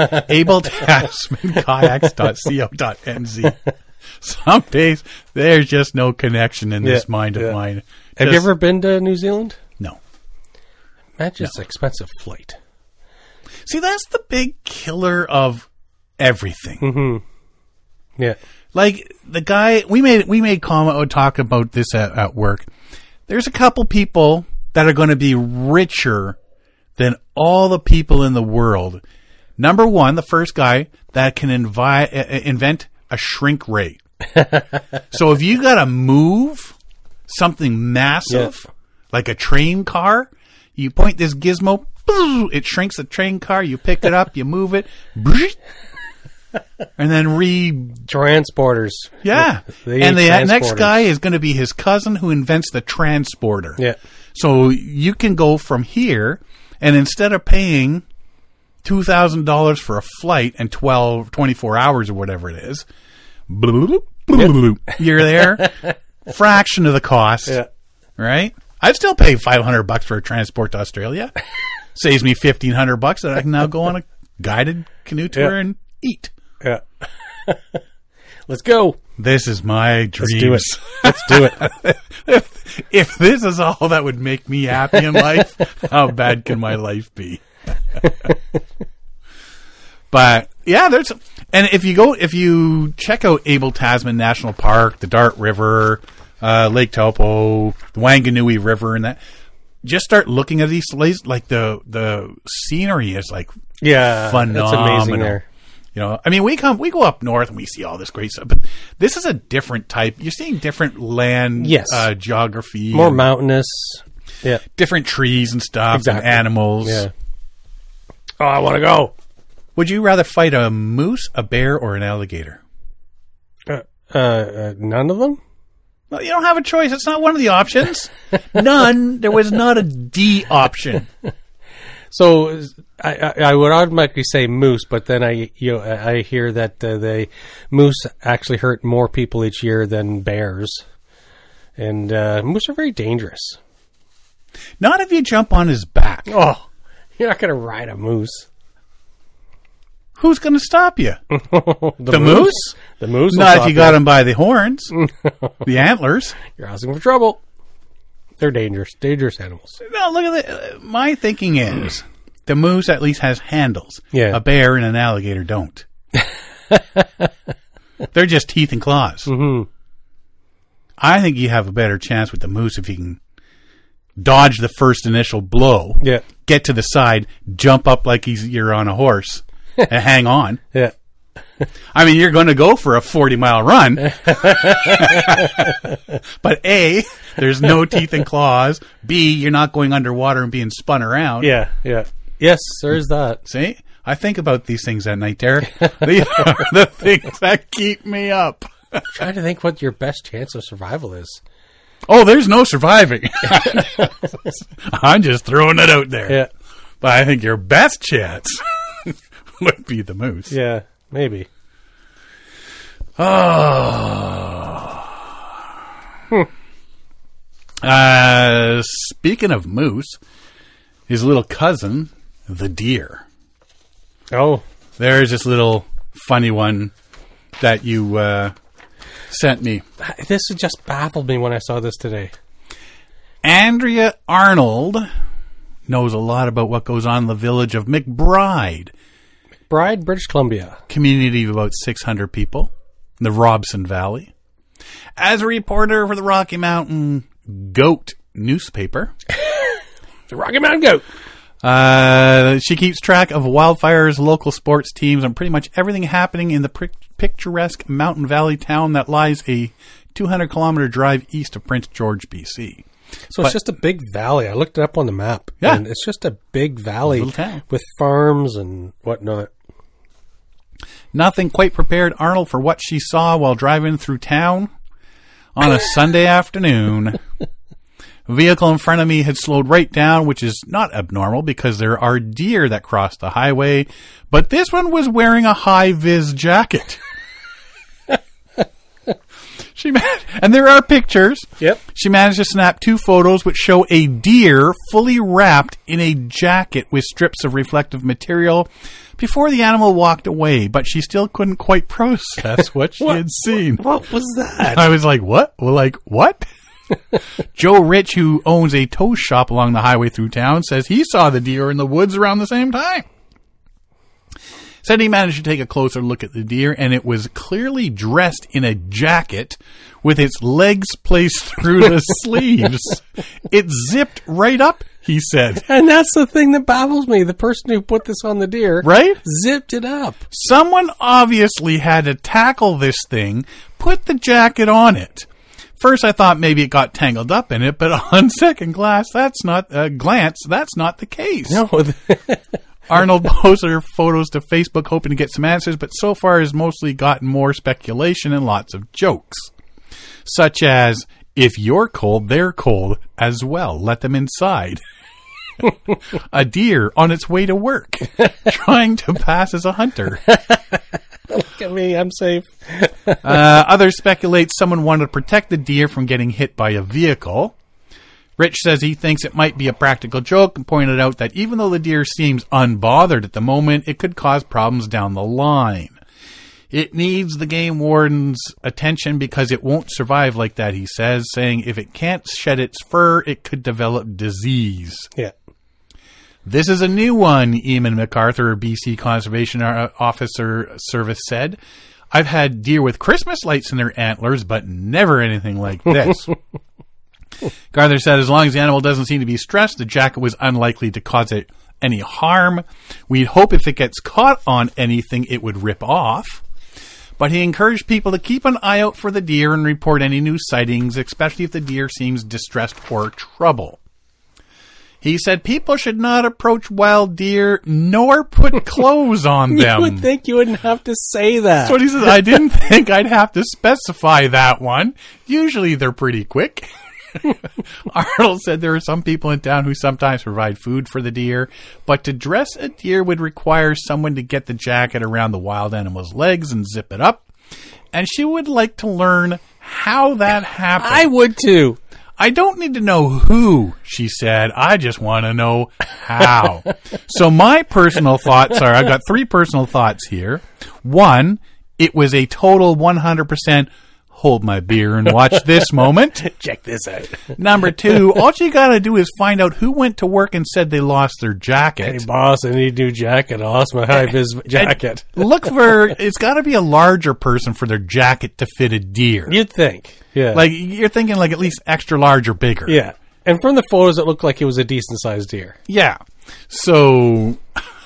Abeltasmankayaks.co.nz. Some days there's just no connection in this mind of mine. Have you ever been to New Zealand? No. Imagine it's an expensive flight. See, that's the big killer of everything. Mm-hmm. Yeah. Like the guy we made comment or talk about this at work. There's a couple people that are going to be richer than all the people in the world. Number one, the first guy that can invent a shrink ray. So if you got to move something massive, like a train car, you point this gizmo, it shrinks the train car, you pick it up, you move it, and then transporters. Yeah. And the next guy is going to be his cousin who invents the transporter. Yeah. So you can go from here, and instead of paying $2,000 for a flight and 24 hours or whatever it is, you're there, fraction of the cost, right? I'd still pay $500 for a transport to Australia. Saves me $1,500 that I can now go on a guided canoe tour and eat. Yeah. Let's go. This is my dream. Let's do it. If this is all that would make me happy in life, how bad can my life be? But yeah, if you check out Abel Tasman National Park, the Dart River, Lake Taupo, the Wanganui River, and that, just start looking at these places. Like the scenery is like phenomenal. It's amazing there. You know, I mean, we go up north and we see all this great stuff, but this is a different type. You're seeing different land geography, more mountainous, different trees and stuff, and animals. Yeah. Oh, I want to go. Would you rather fight a moose, a bear, or an alligator? None of them? Well, you don't have a choice. It's not one of the options. None. There was not a D option. So I would automatically say moose, but then I hear that the moose actually hurt more people each year than bears, and moose are very dangerous. Not if you jump on his back. Oh, you're not going to ride a moose. Who's going to stop you? The moose? The moose will not if you got him by the horns, the antlers. You're asking for trouble. They're dangerous animals. No, look at my thinking is the moose at least has handles. Yeah. A bear and an alligator don't. They're just teeth and claws. Mm-hmm. I think you have a better chance with the moose if you can dodge the first initial blow, get to the side, jump up like you're on a horse, and hang on. Yeah. I mean, you're going to go for a 40-mile run. But A, there's no teeth and claws. B, you're not going underwater and being spun around. Yeah, yeah. Yes, there is that. See? I think about these things at night, Derek. These are the things that keep me up. I'm trying to think what your best chance of survival is. Oh, there's no surviving. I'm just throwing it out there. Yeah. But I think your best chance would be the moose. Yeah, maybe. Speaking of moose, his little cousin, the deer. Oh. There's this little funny one that you sent me. This just baffled me when I saw this today. Andrea Arnold knows a lot about what goes on in the village of McBride. British Columbia. Community of about 600 people in the Robson Valley. As a reporter for the Rocky Mountain Goat newspaper. The Rocky Mountain Goat. She keeps track of wildfires, local sports teams, and pretty much everything happening in the picturesque Mountain Valley town that lies a 200-kilometer drive east of Prince George, BC. So it's just a big valley. I looked it up on the map. Yeah. And it's just a big valley Little town. with farms and whatnot. Nothing quite prepared Arnold for what she saw while driving through town on a Sunday afternoon. A vehicle in front of me had slowed right down, which is not abnormal because there are deer that cross the highway, but this one was wearing a high-vis jacket. And there are pictures. Yep. She managed to snap 2 photos which show a deer fully wrapped in a jacket with strips of reflective material before the animal walked away, but she still couldn't quite process what she had seen. What was that? I was like, what? Well, like, what? Joe Rich, who owns a tow shop along the highway through town, says he saw the deer in the woods around the same time. Said he managed to take a closer look at the deer, and it was clearly dressed in a jacket with its legs placed through the sleeves. It zipped right up, he said. And that's the thing that baffles me. The person who put this on the deer, Right? zipped it up. Someone obviously had to tackle this thing, put the jacket on it. First, I thought maybe it got tangled up in it, but on second glance, that's not the case. No. Arnold posted her photos to Facebook hoping to get some answers, but so far has mostly gotten more speculation and lots of jokes. Such as, if you're cold, they're cold as well. Let them inside. A deer on its way to work, trying to pass as a hunter. Look at me, I'm safe. Others speculate someone wanted to protect the deer from getting hit by a vehicle. Rich says he thinks it might be a practical joke and pointed out that even though the deer seems unbothered at the moment, it could cause problems down the line. It needs the game warden's attention because it won't survive like that, he says, saying if it can't shed its fur, it could develop disease. Yeah. This is a new one, Eamon MacArthur, BC Conservation Officer Service said. I've had deer with Christmas lights in their antlers, but never anything like this. Garther said as long as the animal doesn't seem to be stressed, the jacket was unlikely to cause it any harm. We'd hope if it gets caught on anything, it would rip off. But he encouraged people to keep an eye out for the deer and report any new sightings, especially if the deer seems distressed or trouble. He said people should not approach wild deer nor put clothes on them. You would think you wouldn't have to say that. That's what he said. I didn't think I'd have to specify that one. Usually they're pretty quick. Arnold said there are some people in town who sometimes provide food for the deer, but to dress a deer would require someone to get the jacket around the wild animal's legs and zip it up. And she would like to learn how that happened. I would too. I don't need to know who, she said. I just want to know how. So my personal thoughts are, I've got 3 personal thoughts here. 1, it was a total 100% hold my beer and watch this moment. Check this out. Number 2, all you got to do is find out who went to work and said they lost their jacket. Hey, boss, I need a new jacket. I lost my high-vis jacket. Look for, it's got to be a larger person for their jacket to fit a deer. You'd think. Yeah. Like, you're thinking like at least extra large or bigger. Yeah. And from the photos, it looked like it was a decent-sized deer. Yeah. So...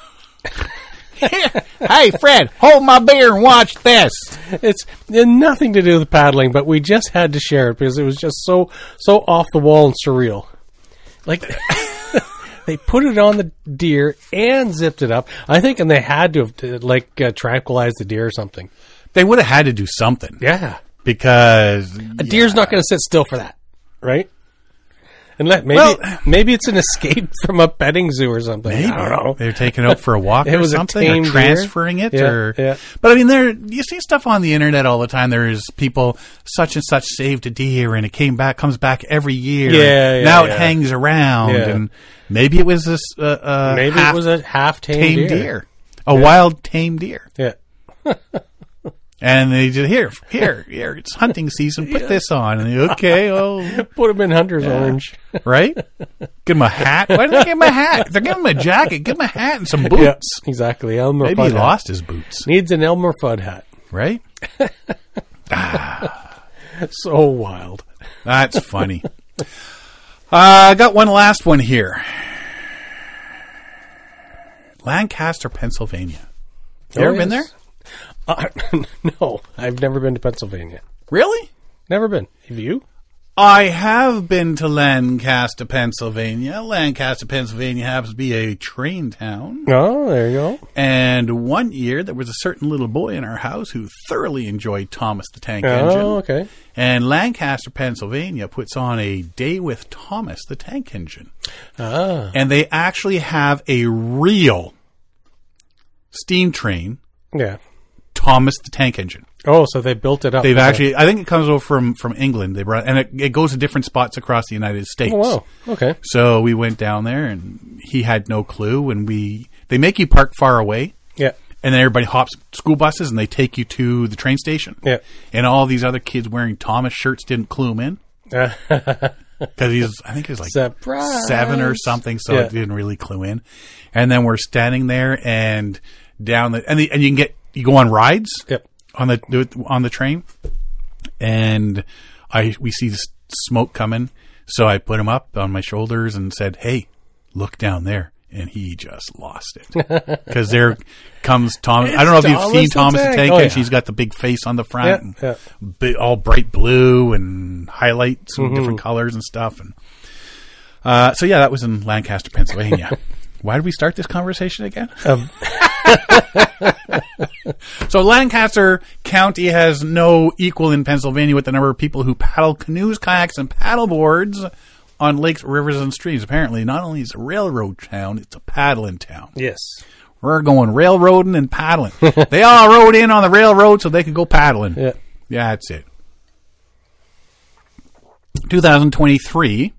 Hey, Fred, hold my beer and watch this. It's nothing to do with paddling, but we just had to share it because it was just so off the wall and surreal. Like, they put it on the deer and zipped it up. I think, and they had to have tranquilized the deer or something. They would have had to do something. Yeah. Because... A deer's not going to sit still for that, right? And maybe it's an escape from a petting zoo or something. Maybe. I don't know. They're taking it out for a walk It or was a something, tame or transferring it. Yeah. But I mean, you see stuff on the internet all the time. There's people, such and such saved a deer, and it comes back every year. Now it hangs around, and maybe it was this. Maybe it was a half-tame deer. A wild tame deer. Yeah. And they just, here, it's hunting season. Put this on. And they, okay, well. Put him in hunter's orange. Right? Give him a hat. Why did they give him a hat? If they're giving him a jacket, give him a hat and some boots. Yeah, exactly. Elmer Maybe Fudd he hat. lost his boots. Needs an Elmer Fudd hat. Right? So wild. That's funny. I got one last one here. Lancaster, Pennsylvania. You ever been there? No, I've never been to Pennsylvania. Really? Never been. Have you? I have been to Lancaster, Pennsylvania. Lancaster, Pennsylvania happens to be a train town. Oh, there you go. And one year, there was a certain little boy in our house who thoroughly enjoyed Thomas the Tank Engine. Oh, okay. And Lancaster, Pennsylvania puts on a Day with Thomas the Tank Engine. Ah. And they actually have a real steam train, Yeah. Thomas the Tank Engine. Oh, so they built it up. They've actually, I think it comes over from England. They brought, and it goes to different spots across the United States. Oh, wow. Okay. So we went down there, and he had no clue. And they make you park far away, Yeah. and then everybody hops school buses, and they take you to the train station. Yeah. And all these other kids wearing Thomas shirts didn't clue him in because I think he was like Surprise. 7 or something, so Yeah. it didn't really clue in. And then we're standing there, and down and you go on rides. Yep. On the train, and we see this smoke coming, so I put him up on my shoulders and said, "Hey, look down there," and he just lost it because there comes Thomas. I don't know if you've seen Thomas the Tank Engine. She's got the big face on the front, and all bright blue and highlights and different colors and stuff. And so that was in Lancaster, Pennsylvania. Why did we start this conversation again? So Lancaster County has no equal in Pennsylvania with the number of people who paddle canoes, kayaks, and paddle boards on lakes, rivers, and streams. Apparently, not only is it a railroad town, it's a paddling town. Yes. We're going railroading and paddling. They all rode in on the railroad so they could go paddling. Yeah. Yeah, that's it. 2023,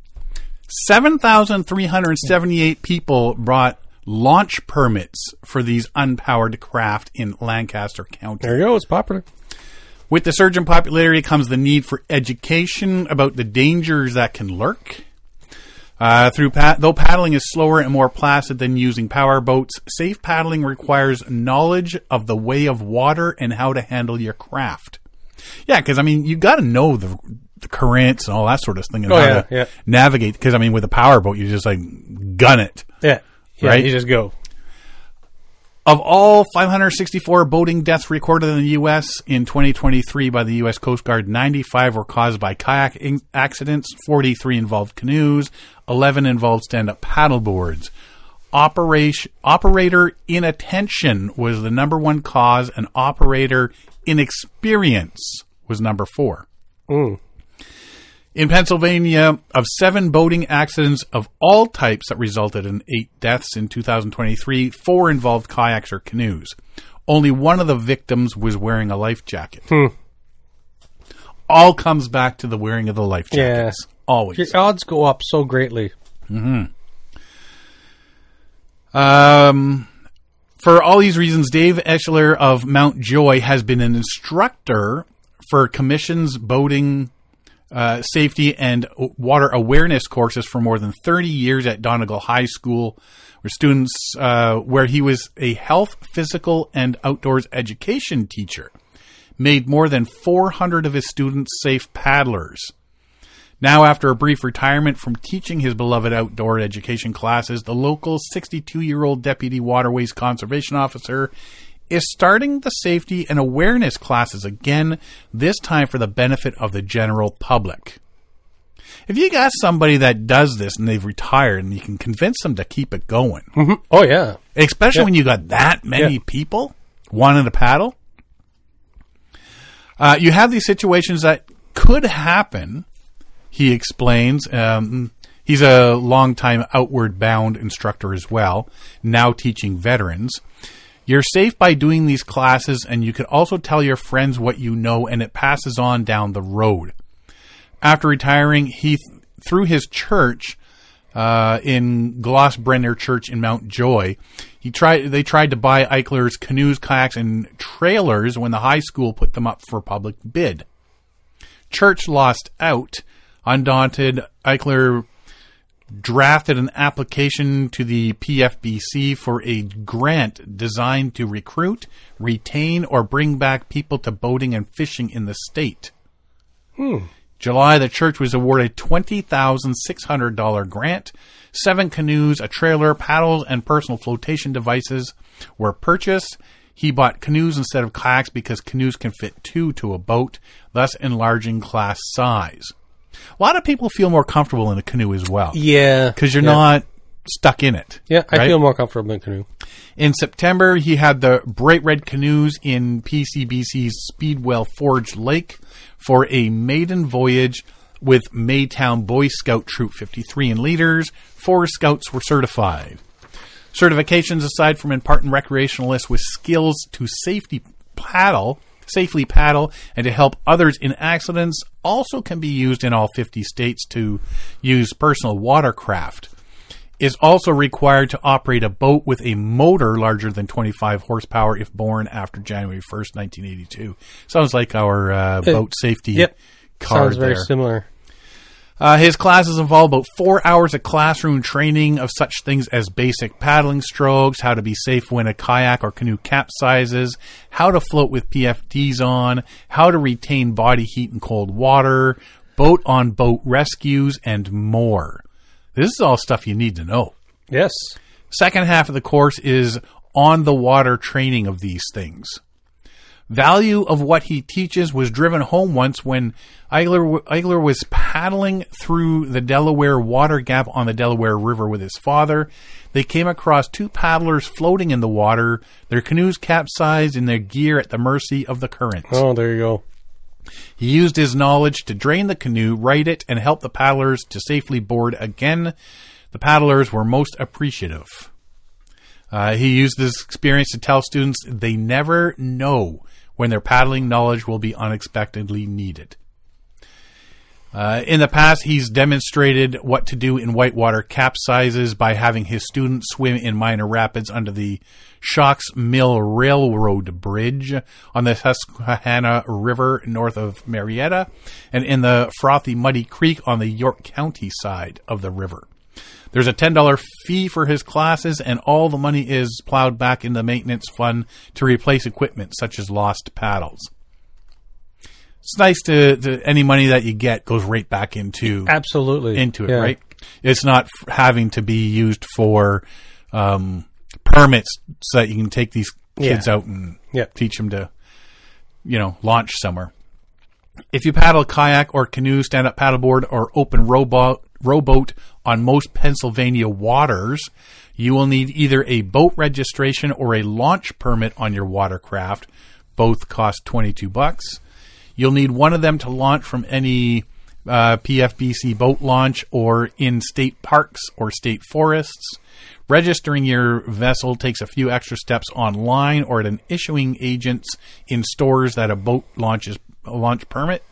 7,378 people brought launch permits for these unpowered craft in Lancaster County. There you go. It's popular. With the surge in popularity comes the need for education about the dangers that can lurk. Though paddling is slower and more placid than using power boats, safe paddling requires knowledge of the way of water and how to handle your craft. Yeah, because, you got to know the currents and all that sort of thing and how to navigate. Because, with a power boat, you just, gun it. Yeah. Right? You just go. Of all 564 boating deaths recorded in the U.S. in 2023 by the U.S. Coast Guard, 95 were caused by kayak accidents, 43 involved canoes, 11 involved stand-up paddle boards. Operator inattention was the number one cause, and operator inexperience was number 4. In Pennsylvania, of 7 boating accidents of all types that resulted in 8 deaths in 2023, 4 involved kayaks or canoes. Only one of the victims was wearing a life jacket. All comes back to the wearing of the life jackets. Yeah. Always. Your odds go up so greatly. For all these reasons, Dave Eschler of Mount Joy has been an instructor for Commission's boating safety and water awareness courses for more than 30 years at Donegal High School, where he was a health, physical, and outdoors education teacher. Made more than 400 of his students safe paddlers. Now, after a brief retirement from teaching his beloved outdoor education classes, the local 62-year-old Deputy Waterways Conservation Officer is starting the safety and awareness classes again, this time for the benefit of the general public. If you got somebody that does this and they've retired and you can convince them to keep it going. Oh, yeah. Especially when you got that many people wanting to paddle. You have these situations that could happen, he explains. He's a longtime outward bound instructor as well, now teaching veterans. You're safe by doing these classes, and you can also tell your friends what you know, and it passes on down the road. After retiring, he, through his church, in Glossbrenner Church in Mount Joy. They tried to buy Eichler's canoes, kayaks, and trailers when the high school put them up for public bid. Church lost out. Undaunted, Eichler drafted an application to the PFBC for a grant designed to recruit, retain, or bring back people to boating and fishing in the state. July, the church was awarded $20,600 grant. 7 canoes, a trailer, paddles, and personal flotation devices were purchased. He bought canoes instead of kayaks because canoes can fit 2 to a boat, thus enlarging class size. A lot of people feel more comfortable in a canoe as well. Yeah. Because you're not stuck in it. Yeah, I right? feel more comfortable in a canoe. In September, he had the bright red canoes in PCBC's Speedwell Forge Lake for a maiden voyage with Maytown Boy Scout Troop 53 and leaders. 4 scouts were certified. Certifications, aside from imparting recreationalists with skills to safely paddle, and to help others in accidents, also can be used in all 50 states to use personal watercraft. Is also required to operate a boat with a motor larger than 25 horsepower if born after January 1st, 1982. Sounds like our boat safety card. Sounds very there. similar. His classes involve about 4 hours of classroom training of such things as basic paddling strokes, how to be safe when a kayak or canoe capsizes, how to float with PFDs on, how to retain body heat in cold water, boat-on-boat rescues, and more. This is all stuff you need to know. Yes. Second half of the course is on-the-water training of these things. Value of what he teaches was driven home once when Eichler was paddling through the Delaware Water Gap on the Delaware River with his father. They came across 2 paddlers floating in the water, their canoes capsized and their gear at the mercy of the current. Oh, there you go. He used his knowledge to drain the canoe, right it, and help the paddlers to safely board again. The paddlers were most appreciative. He used this experience to tell students they never know when their paddling knowledge will be unexpectedly needed. In the past, he's demonstrated what to do in whitewater capsizes by having his students swim in minor rapids under the Shocks Mill Railroad Bridge on the Susquehanna River north of Marietta, and in the Frothy Muddy Creek on the York County side of the river. There's a $10 fee for his classes, and all the money is plowed back into the maintenance fund to replace equipment such as lost paddles. It's nice to any money that you get goes right back into it, right? It's not having to be used for permits so that you can take these kids out and teach them to, launch somewhere. If you paddle a kayak or canoe, stand-up paddleboard, or open rowboat on most Pennsylvania waters, you will need either a boat registration or a launch permit on your watercraft. Both cost $22. You'll need one of them to launch from any PFBC boat launch or in state parks or state forests. Registering your vessel takes a few extra steps online or at an issuing agent's in stores that a boat launch permit.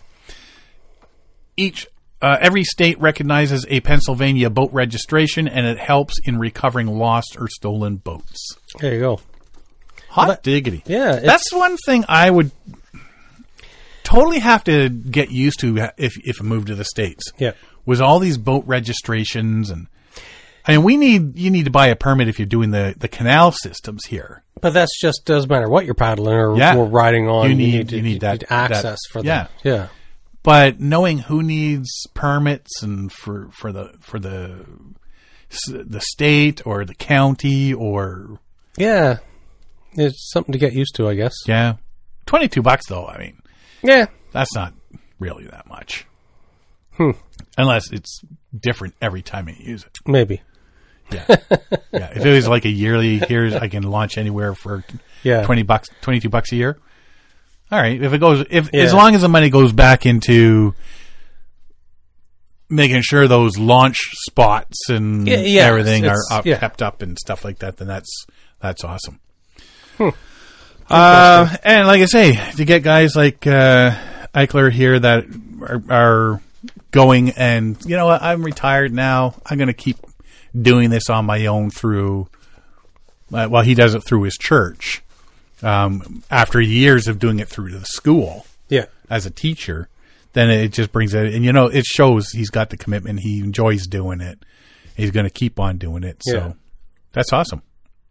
Every state recognizes a Pennsylvania boat registration, and it helps in recovering lost or stolen boats. There you go. Hot diggity. Yeah. That's one thing I would totally have to get used to if I moved to the States. Yeah. Was all these boat registrations, and you need to buy a permit if you're doing the canal systems here. But that's just doesn't matter what you're paddling or riding on. You need that access for that. Yeah. But knowing who needs permits and for the state or the county or it's something to get used to, I guess. Yeah, $22 though. I mean, that's not really that much. Unless it's different every time you use it. Maybe. Yeah. If it was like a yearly, I can launch anywhere for $22 a year. All right. As long as the money goes back into making sure those launch spots and everything are kept up and stuff like that, then that's awesome. And like I say, to get guys like Eichler here that are going and, I'm retired now, I'm going to keep doing this on my own through, he does it through his church. After years of doing it through the school as a teacher, then it just brings it, and it shows he's got the commitment. He enjoys doing it. He's going to keep on doing it. So that's awesome.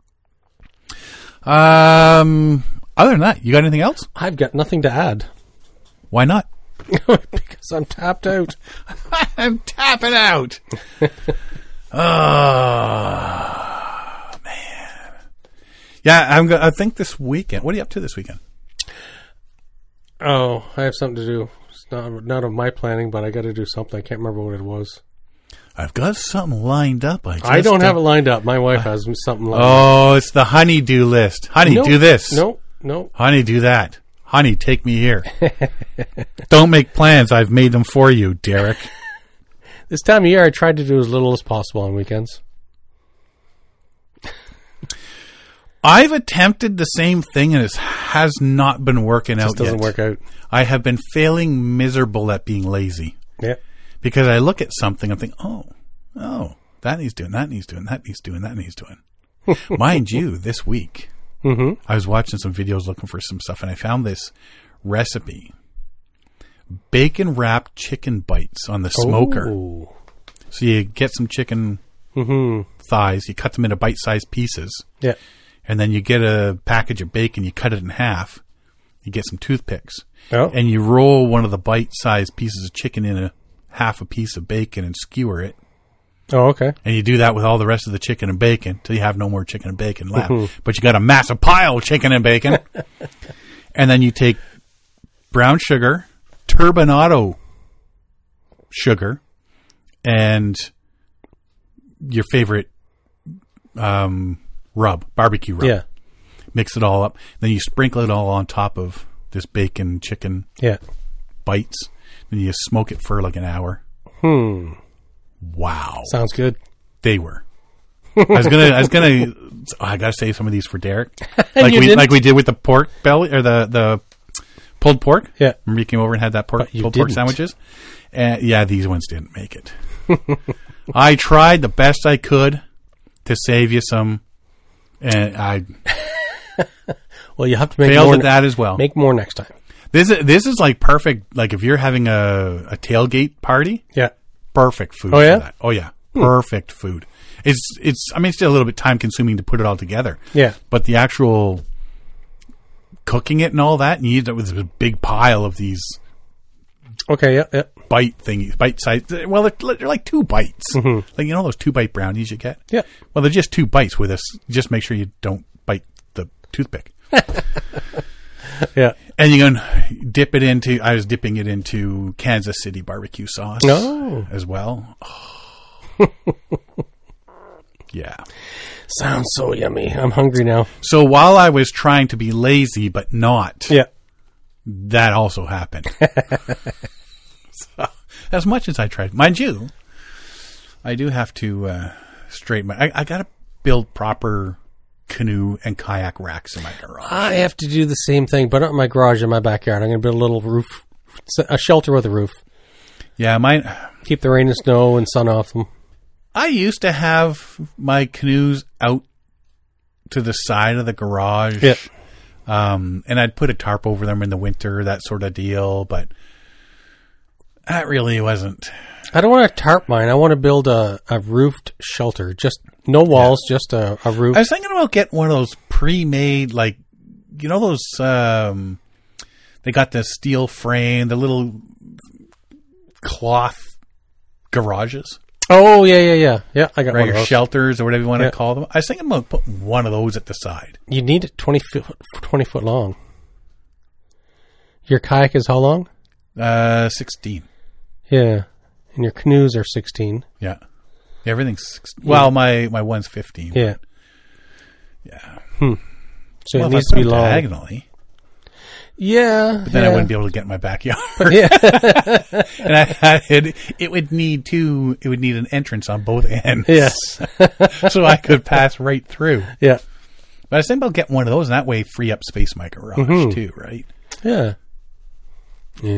Other than that, you got anything else? I've got nothing to add. Why not? Because I'm tapped out. I'm tapping out. Oh, man. Yeah, I think this weekend. What are you up to this weekend? Oh, I have something to do. It's not of my planning, but I got to do something. I can't remember what it was. I've got something lined up. I don't have it lined up. My wife has something lined up. Oh, it's the honey-do list. Honey, do this. No. Honey, do that. Honey, take me here. Don't make plans. I've made them for you, Derek. This time of year, I tried to do as little as possible on weekends. I've attempted the same thing, and it has not been working out yet. It doesn't work out. I have been failing miserable at being lazy. Yeah. Because I look at something, I'm thinking, oh, that needs doing, that needs doing, that needs doing, that needs doing. Mind you, this week, I was watching some videos looking for some stuff, and I found this recipe. Bacon-wrapped chicken bites on the smoker. Ooh. So you get some chicken thighs, you cut them into bite-sized pieces. Yeah. And then you get a package of bacon, you cut it in half. You get some toothpicks. Oh. And you roll one of the bite-sized pieces of chicken in half a piece of bacon and skewer it. Oh, okay. And you do that with all the rest of the chicken and bacon till you have no more chicken and bacon left. But you got a massive pile of chicken and bacon. And then you take brown sugar, turbinado sugar, and your favorite barbecue rub. Yeah. Mix it all up. Then you sprinkle it all on top of this bacon chicken bites. Then you smoke it for like an hour. Wow. Sounds good. They were. I gotta save some of these for Derek. Like we did with the pork belly or the pulled pork. Yeah. Remember you came over and had that pulled pork sandwiches? And these ones didn't make it. I tried the best I could to save you some, and I well, you have to make failed more at that as well. Make more next time. This is like perfect. Like if you're having a tailgate party, perfect food. Oh yeah, for that. Oh yeah, perfect food. It's still a little bit time consuming to put it all together. Yeah, but the actual cooking it and all that, and you eat it with a big pile of these. Okay, yeah. Bite thingies, bite size. Well, they're like 2 bites. Like those 2-bite brownies you get. Yeah. Well, they're just 2 bites with us. Just make sure you don't bite the toothpick. Yeah. And you're going to dip it into. I was dipping it into Kansas City barbecue sauce. As well. Oh. Yeah. Sounds so yummy. I'm hungry now. So while I was trying to be lazy but not, that also happened. So, as much as I tried, mind you, I do have to straighten I got to build proper canoe and kayak racks in my garage. I have to do the same thing, but not in my garage, in my backyard. I'm going to build a little roof, a shelter with a roof. Yeah, keep the rain and snow and sun off them. I used to have my canoes out to the side of the garage. Yeah. And I'd put a tarp over them in the winter, that sort of deal, but that really wasn't. I don't want to tarp mine. I want to build a roofed shelter. Just no walls, just a roof. I was thinking about getting one of those pre-made, like, those, they got the steel frame, the little cloth garages. Oh, yeah. Yeah, I got one of those. Shelters or whatever you want to call them. I was thinking about putting one of those at the side. You need it 20 foot long. Your kayak is how long? 16. Yeah. And your canoes are 16. Yeah. Everything's 16. Well, my one's 15. Yeah. Yeah. So it needs to be long. Diagonally. Yeah. But then I wouldn't be able to get in my backyard. And it would need an entrance on both ends. Yes. So I could pass right through. Yeah. But I was thinking about getting one of those, and that way free up space in my garage too, right? Yeah.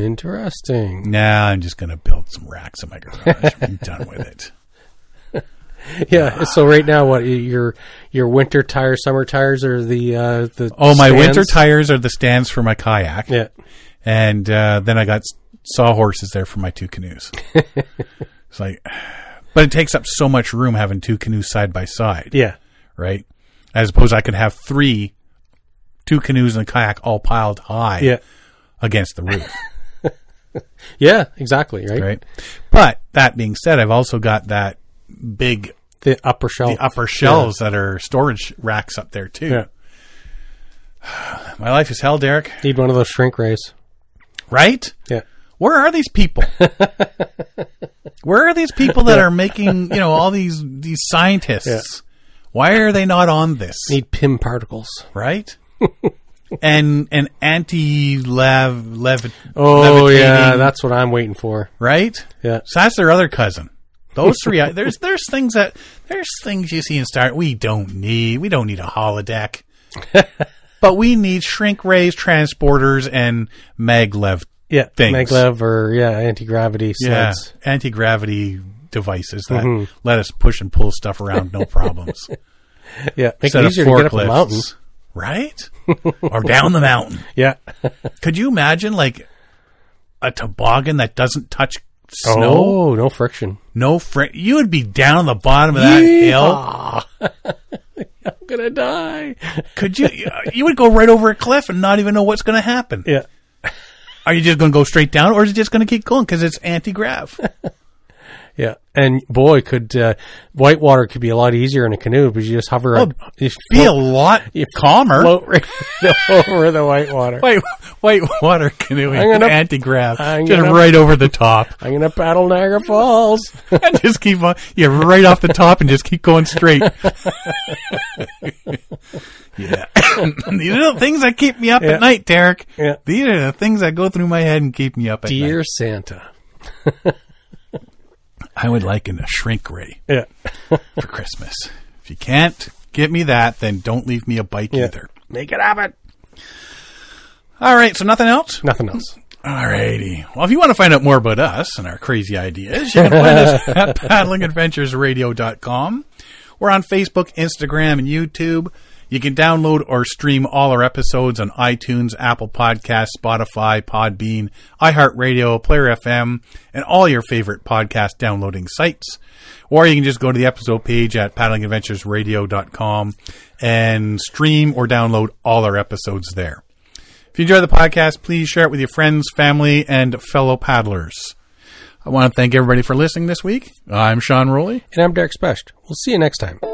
Interesting. Nah, I'm just going to build some racks in my garage. I'm done with it. Yeah. So right now, what your winter tires, summer tires are the my stands? winter tires are the stands for my kayak. Yeah. And then I got sawhorses there for my 2 canoes. It's like, but it takes up so much room having 2 canoes side by side. Yeah. Right? As opposed I could have 2 canoes and a kayak all piled high against the roof. Yeah, exactly. Right. But that being said, I've also got that big, the upper shelves that are storage racks up there too. Yeah. My life is hell, Derek. Need one of those shrink rays. Right? Yeah. Where are these people? Where are these people that are making, all these scientists? Yeah. Why are they not on this? Need PIM particles. Right? and levitating. Yeah, that's what I'm waiting for. Right? Yeah. So that's their other cousin. Those 3, there's things you see in Star. We don't need a holodeck, but we need shrink rays, transporters, and maglev. Yeah, things. maglev or anti-gravity sleds. Yeah, anti-gravity devices that let us push and pull stuff around, no problems. Yeah, make it easier to get up the mountain. Right? Or down the mountain. Yeah. Could you imagine like a toboggan that doesn't touch snow? Oh, no friction. You would be down the bottom of that hill. I'm going to die. Could you? You would go right over a cliff and not even know what's going to happen. Yeah. Are you just going to go straight down, or is it just going to keep going because it's anti-grav? Yeah, and boy, whitewater could be a lot easier in a canoe because you just hover. A lot calmer. Float right over the whitewater. Whitewater canoeing, anti-grav, just right over the top. I'm going to paddle Niagara Falls. And just keep on, right off the top and just keep going straight. Yeah. These are the things that keep me up at night, Derek. Yeah. These are the things that go through my head and keep me up at night. Dear Santa. I would like a shrink ray for Christmas. If you can't get me that, then don't leave me a bike either. Make it happen. All right, so nothing else? Nothing else. All righty. Well, if you want to find out more about us and our crazy ideas, you can find us at paddlingadventuresradio.com. We're on Facebook, Instagram, and YouTube. You can download or stream all our episodes on iTunes, Apple Podcasts, Spotify, Podbean, iHeartRadio, Player FM, and all your favorite podcast downloading sites. Or you can just go to the episode page at paddlingadventuresradio.com and stream or download all our episodes there. If you enjoy the podcast, please share it with your friends, family, and fellow paddlers. I want to thank everybody for listening this week. I'm Sean Rowley. And I'm Derek Specht. We'll see you next time.